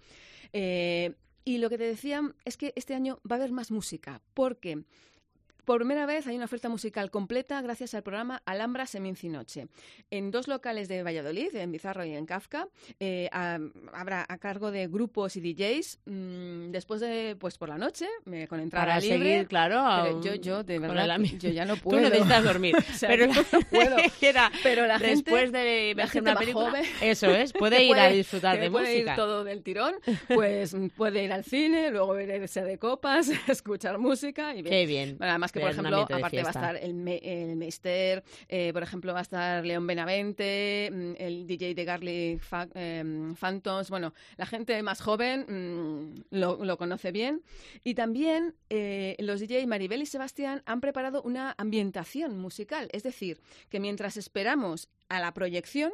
Eh, y lo que te decía es que este año va a haber más música, porque por primera vez hay una oferta musical completa gracias al programa Alhambra Semincinoche. En dos locales de Valladolid, en Bizarro y en Kafka, eh, a- habrá a cargo de grupos y D Js mmm, después de, pues por la noche, eh, con entrada Para libre. seguir, claro, Pero aún yo, yo, de con verdad, el ami- yo ya no Tú puedo. necesitas dormir. O sea, pero yo no puedo. era, Pero la gente, después de la ver gente una más película, joven, eso es, puede que ir a puede- disfrutar que de puede música. ir todo del tirón, pues puede ir al cine, luego irse de copas, escuchar música y bien. Qué bien. Bueno, además que, por ejemplo, aparte va a estar el, Me, el Meister, eh, por ejemplo, va a estar León Benavente, el D J de Garlic Fa eh, Phantoms. Bueno, la gente más joven mmm, lo, lo conoce bien. Y también eh, los D J Maribel y Sebastián han preparado una ambientación musical. Es decir, que mientras esperamos a la proyección,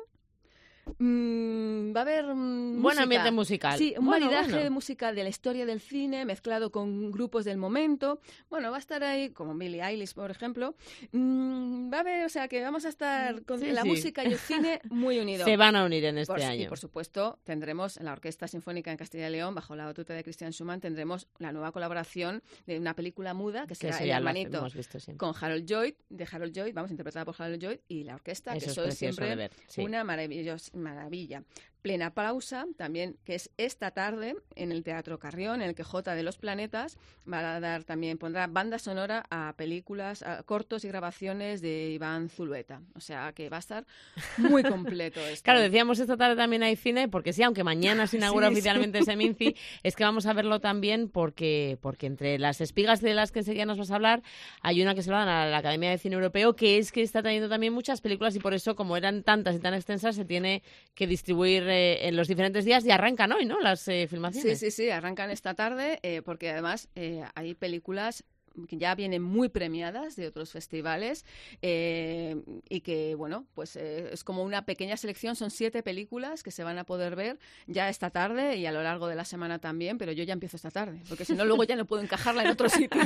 Mm, va a haber mm, buen ambiente musical. Sí, un bueno, maridaje bueno. de música de la historia del cine mezclado con grupos del momento. Bueno, va a estar ahí, como Billie Eilish, por ejemplo. Mm, va a haber, o sea, que vamos a estar con sí, la sí. música y el cine muy unidos. Se van a unir en este por, año. Y, por supuesto, tendremos la Orquesta Sinfónica en Castilla y León, bajo la batuta de Christian Schumann, tendremos la nueva colaboración de una película muda, que será El hermanito, con Harold Lloyd, de Harold Lloyd, vamos, interpretada por Harold Lloyd, y la orquesta, eso que eso es, es siempre ver, sí. una maravillosa maravilla. Plena pausa, también, que es esta tarde en el Teatro Carrión, en el que J de los Planetas va a dar también, pondrá banda sonora a películas, a cortos y grabaciones de Iván Zulueta. O sea, que va a estar muy completo esto. Claro, decíamos esta tarde también hay cine, porque sí, aunque mañana se inaugura sí, oficialmente sí. Seminci, es que vamos a verlo también porque, porque entre las espigas de las que enseguida nos vas a hablar, hay una que se lo dan a la Academia de Cine Europeo, que es que está trayendo también muchas películas y por eso, como eran tantas y tan extensas, se tiene que distribuir en los diferentes días y arrancan hoy, ¿no?, las eh, filmaciones. Sí, sí, sí, arrancan esta tarde eh, porque además eh, hay películas que ya vienen muy premiadas de otros festivales eh, y que, bueno, pues eh, es como una pequeña selección, son siete películas que se van a poder ver ya esta tarde y a lo largo de la semana también, pero yo ya empiezo esta tarde, porque si no luego ya no puedo encajarla en otro sitio.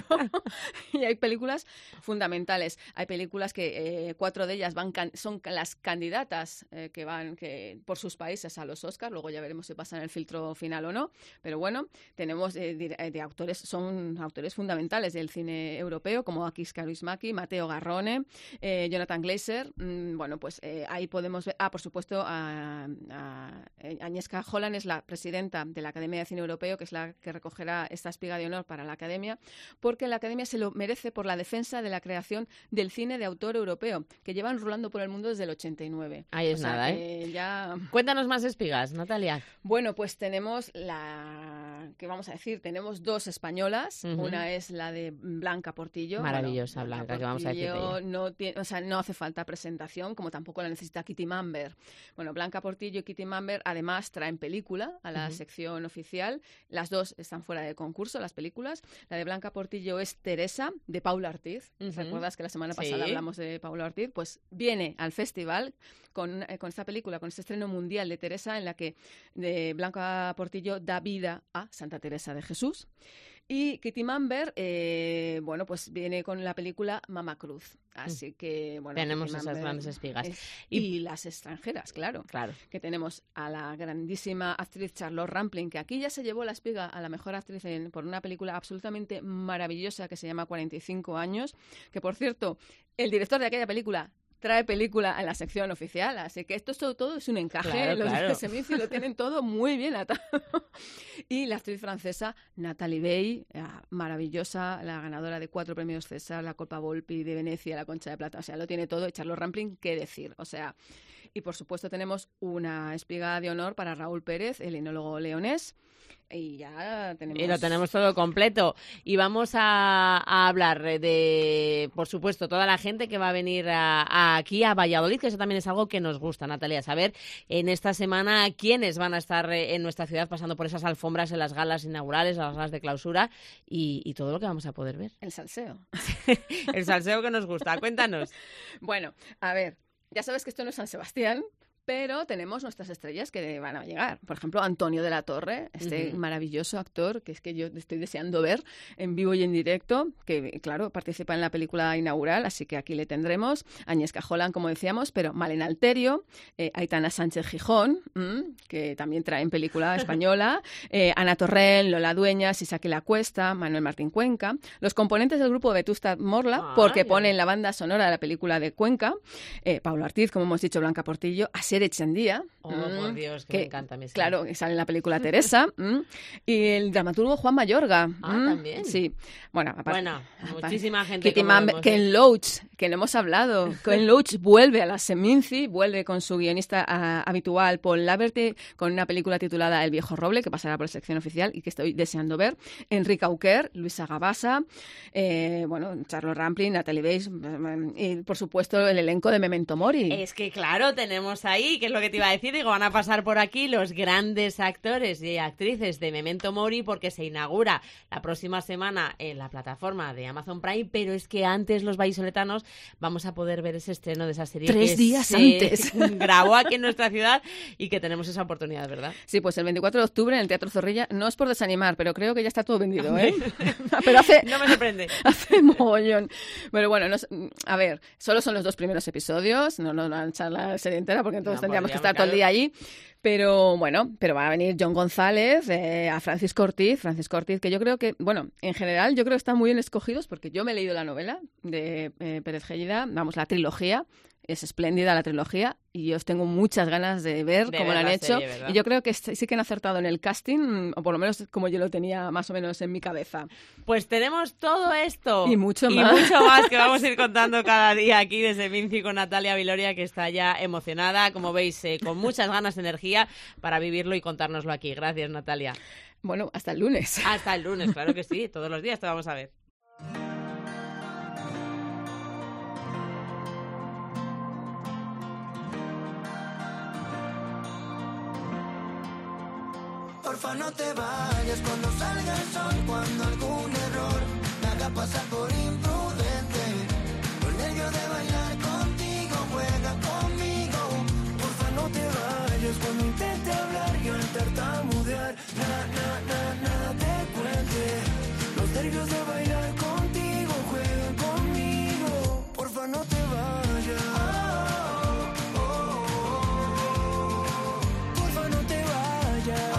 Y hay películas fundamentales, hay películas que eh, cuatro de ellas van can son las candidatas eh, que van que por sus países a los Oscars, luego ya veremos si pasan el filtro final o no, pero bueno, tenemos eh, de, de autores, son autores fundamentales del cine europeo, como Akis Kaurismäki, Matteo Garrone, eh, Jonathan Glazer. Mm, bueno, pues eh, ahí podemos ver... Ah, por supuesto, a, a, a Agnieszka Holland es la presidenta de la Academia de Cine Europeo, que es la que recogerá esta espiga de honor para la Academia, porque la Academia se lo merece por la defensa de la creación del cine de autor europeo, que llevan rulando por el mundo desde el ochenta y nueve. Ahí es o sea, nada, ¿eh? Ya... Cuéntanos más espigas, Natalia. Bueno, pues tenemos la... ¿Qué vamos a decir? Tenemos dos españolas. Uh-huh. Una es la de Blanca Portillo. Maravillosa, bueno, Blanca, que vamos a decir de ella. No, tiene, o sea, no hace falta presentación, como tampoco la necesita Kitty Mamber. Bueno, Blanca Portillo y Kitty Mamber además traen película a la uh-huh. sección oficial. Las dos están fuera de concurso, las películas. La de Blanca Portillo es Teresa, de Paula Ortiz. Uh-huh. ¿Recuerdas que la semana pasada sí. hablamos de Paula Ortiz? Pues viene al festival con, eh, con esta película, con este estreno mundial de Teresa, en la que de Blanca Portillo da vida a Santa Teresa de Jesús. Y Kitty Mamber, eh, bueno, pues viene con la película Mama Cruz. Así que, bueno... Tenemos Kitty esas grandes espigas. Es, y, y las extranjeras, claro. Claro. Que tenemos a la grandísima actriz Charlotte Rampling, que aquí ya se llevó la espiga a la mejor actriz en, por una película absolutamente maravillosa que se llama cuarenta y cinco años. Que, por cierto, el director de aquella película trae película en la sección oficial, así que esto es todo, todo es un encaje, claro, los claro. de Seminci lo tienen todo muy bien atado. Y la actriz francesa Nathalie Baye, maravillosa, la ganadora de cuatro premios César, la Copa Volpi de Venecia, la Concha de Plata, o sea, lo tiene todo, y Charlotte Rampling, qué decir, o sea, y por supuesto tenemos una espiga de honor para Raúl Pérez, el enólogo leonés. Y ya tenemos... Y lo tenemos todo completo. Y vamos a, a hablar de, por supuesto, toda la gente que va a venir a, a aquí a Valladolid, que eso también es algo que nos gusta, Natalia, saber en esta semana quiénes van a estar en nuestra ciudad pasando por esas alfombras en las galas inaugurales, las galas de clausura y, y todo lo que vamos a poder ver. El salseo. El salseo que nos gusta. Cuéntanos. Bueno, a ver, ya sabes que esto no es San Sebastián, pero tenemos nuestras estrellas que van a llegar. Por ejemplo, Antonio de la Torre, este uh-huh. maravilloso actor que es que yo estoy deseando ver en vivo y en directo, que, claro, participa en la película inaugural, así que aquí le tendremos. Agnieszka Holland, como decíamos, pero Malena Alterio, eh, Aitana Sánchez Gijón, mmm, que también traen película española, eh, Ana Torrent, Lola Dueñas, Isaac La Cuesta, Manuel Martín Cuenca, los componentes del grupo Vetusta Morla, ah, porque ya. ponen la banda sonora de la película de Cuenca, eh, Paula Ortiz, como hemos dicho, Blanca Portillo, así Asier Echendía. Oh, mm, por Dios, que, que me encanta. Mi claro, que sale en la película Teresa. mm, y el dramaturgo Juan Mayorga. Ah, mm, también. Sí. Bueno, aparte, bueno muchísima aparte, gente. Kitty Mamber, Ken Loach, que no hemos hablado. Ken Loach vuelve a la Seminci, vuelve con su guionista uh, habitual, Paul Laverty, con una película titulada El viejo roble, que pasará por la sección oficial y que estoy deseando ver. Enrique Auquer, Luisa Gabasa, eh, bueno, Charlotte Rampling, Natalie Bates, y por supuesto el elenco de Memento Mori. Es que claro, tenemos ahí, que es lo que te iba a decir, digo, van a pasar por aquí los grandes actores y actrices de Memento Mori, porque se inaugura la próxima semana en la plataforma de Amazon Prime, pero es que antes los vallisoletanos vamos a poder ver ese estreno de esa serie tres que días se antes grabó aquí en nuestra ciudad y que tenemos esa oportunidad, ¿verdad? Sí, pues el veinticuatro de octubre en el Teatro Zorrilla, no es por desanimar, pero creo que ya está todo vendido, ¿eh? Pero hace, no me sorprende. Hace mogollón. Pero bueno, no, a ver, solo son los dos primeros episodios, no nos van a echar la serie entera porque entonces no, tendríamos que estar claro. todo el día allí. Pero bueno, pero va a venir John González, eh, a Francisco Ortiz, Francisco Ortiz, que yo creo que, bueno, en general yo creo que están muy bien escogidos porque yo me he leído la novela de eh, Pérez Gellida, vamos, la trilogía. Es espléndida la trilogía y yo tengo muchas ganas de ver de cómo ver lo han hecho. Serie, y yo creo que sí que han acertado en el casting, o por lo menos como yo lo tenía más o menos en mi cabeza. Pues tenemos todo esto. Y mucho y más. Y mucho más que vamos a ir contando cada día aquí desde Minci con Natalia Viloria, que está ya emocionada, como veis, eh, con muchas ganas de energía para vivirlo y contárnoslo aquí. Gracias, Natalia. Bueno, hasta el lunes. Hasta el lunes, claro que sí. Todos los días te vamos a ver. Porfa, no te vayas cuando salga el sol, cuando algún error me haga pasar por imprudente. Los nervios de bailar contigo, juega conmigo. Porfa, no te vayas cuando intente hablar y al tartamudear, nada, nada, nada, nada te cuente. Los nervios de bailar contigo, juega conmigo. Porfa, no te vayas. Oh, oh, oh, oh. Porfa, no te vayas.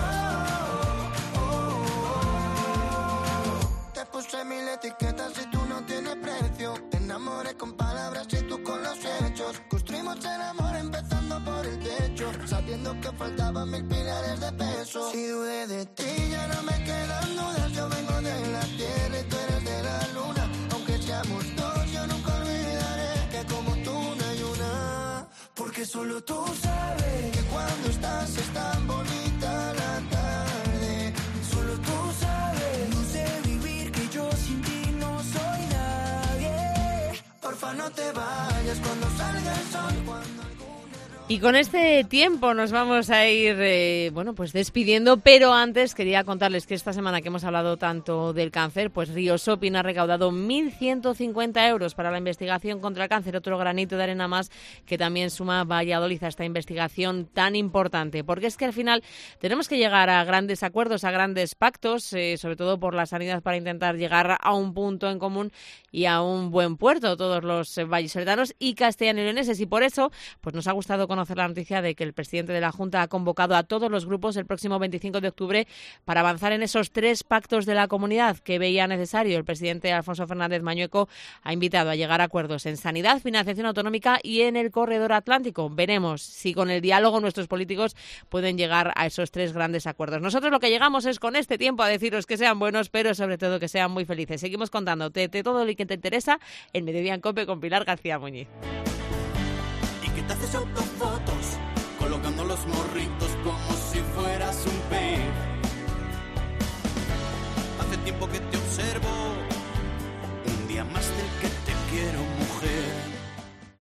Puse mil etiquetas y tú no tienes precio. Te enamoré con palabras y tú con los hechos. Construimos el amor empezando por el techo, sabiendo que faltaban mil pilares de peso. Si dudé de ti ya no me quedan dudas. Yo vengo de la tierra y tú eres de la luna. Aunque seamos dos yo nunca olvidaré que como tú no hay una. Porque solo tú sabes que cuando estás es tan bonita la tarde. Solo tú sabes, no sé vivir que yo sin ti no soy nadie. Porfa, no te vayas cuando salga el sol, cuando... Y con este tiempo nos vamos a ir, eh, bueno, pues despidiendo, pero antes quería contarles que esta semana que hemos hablado tanto del cáncer, pues Río Shopping ha recaudado mil ciento cincuenta euros para la investigación contra el cáncer, otro granito de arena más que también suma Valladolid a esta investigación tan importante, porque es que al final tenemos que llegar a grandes acuerdos, a grandes pactos, eh, sobre todo por la sanidad, para intentar llegar a un punto en común y a un buen puerto, todos los eh, vallisoletanos y castellano-leoneses, y por eso pues nos ha gustado conocer la noticia de que el presidente de la Junta ha convocado a todos los grupos el próximo veinticinco de octubre para avanzar en esos tres pactos de la comunidad que veía necesario. El presidente Alfonso Fernández Mañueco ha invitado a llegar a acuerdos en sanidad, financiación autonómica y en el corredor atlántico. Veremos si con el diálogo nuestros políticos pueden llegar a esos tres grandes acuerdos. Nosotros lo que llegamos es con este tiempo a deciros que sean buenos, pero sobre todo que sean muy felices. Seguimos contándote de todo lo que te interesa en Mediodía en COPE con Pilar García Muñiz. ¿Y qué te haces autofotos colocando los morritos como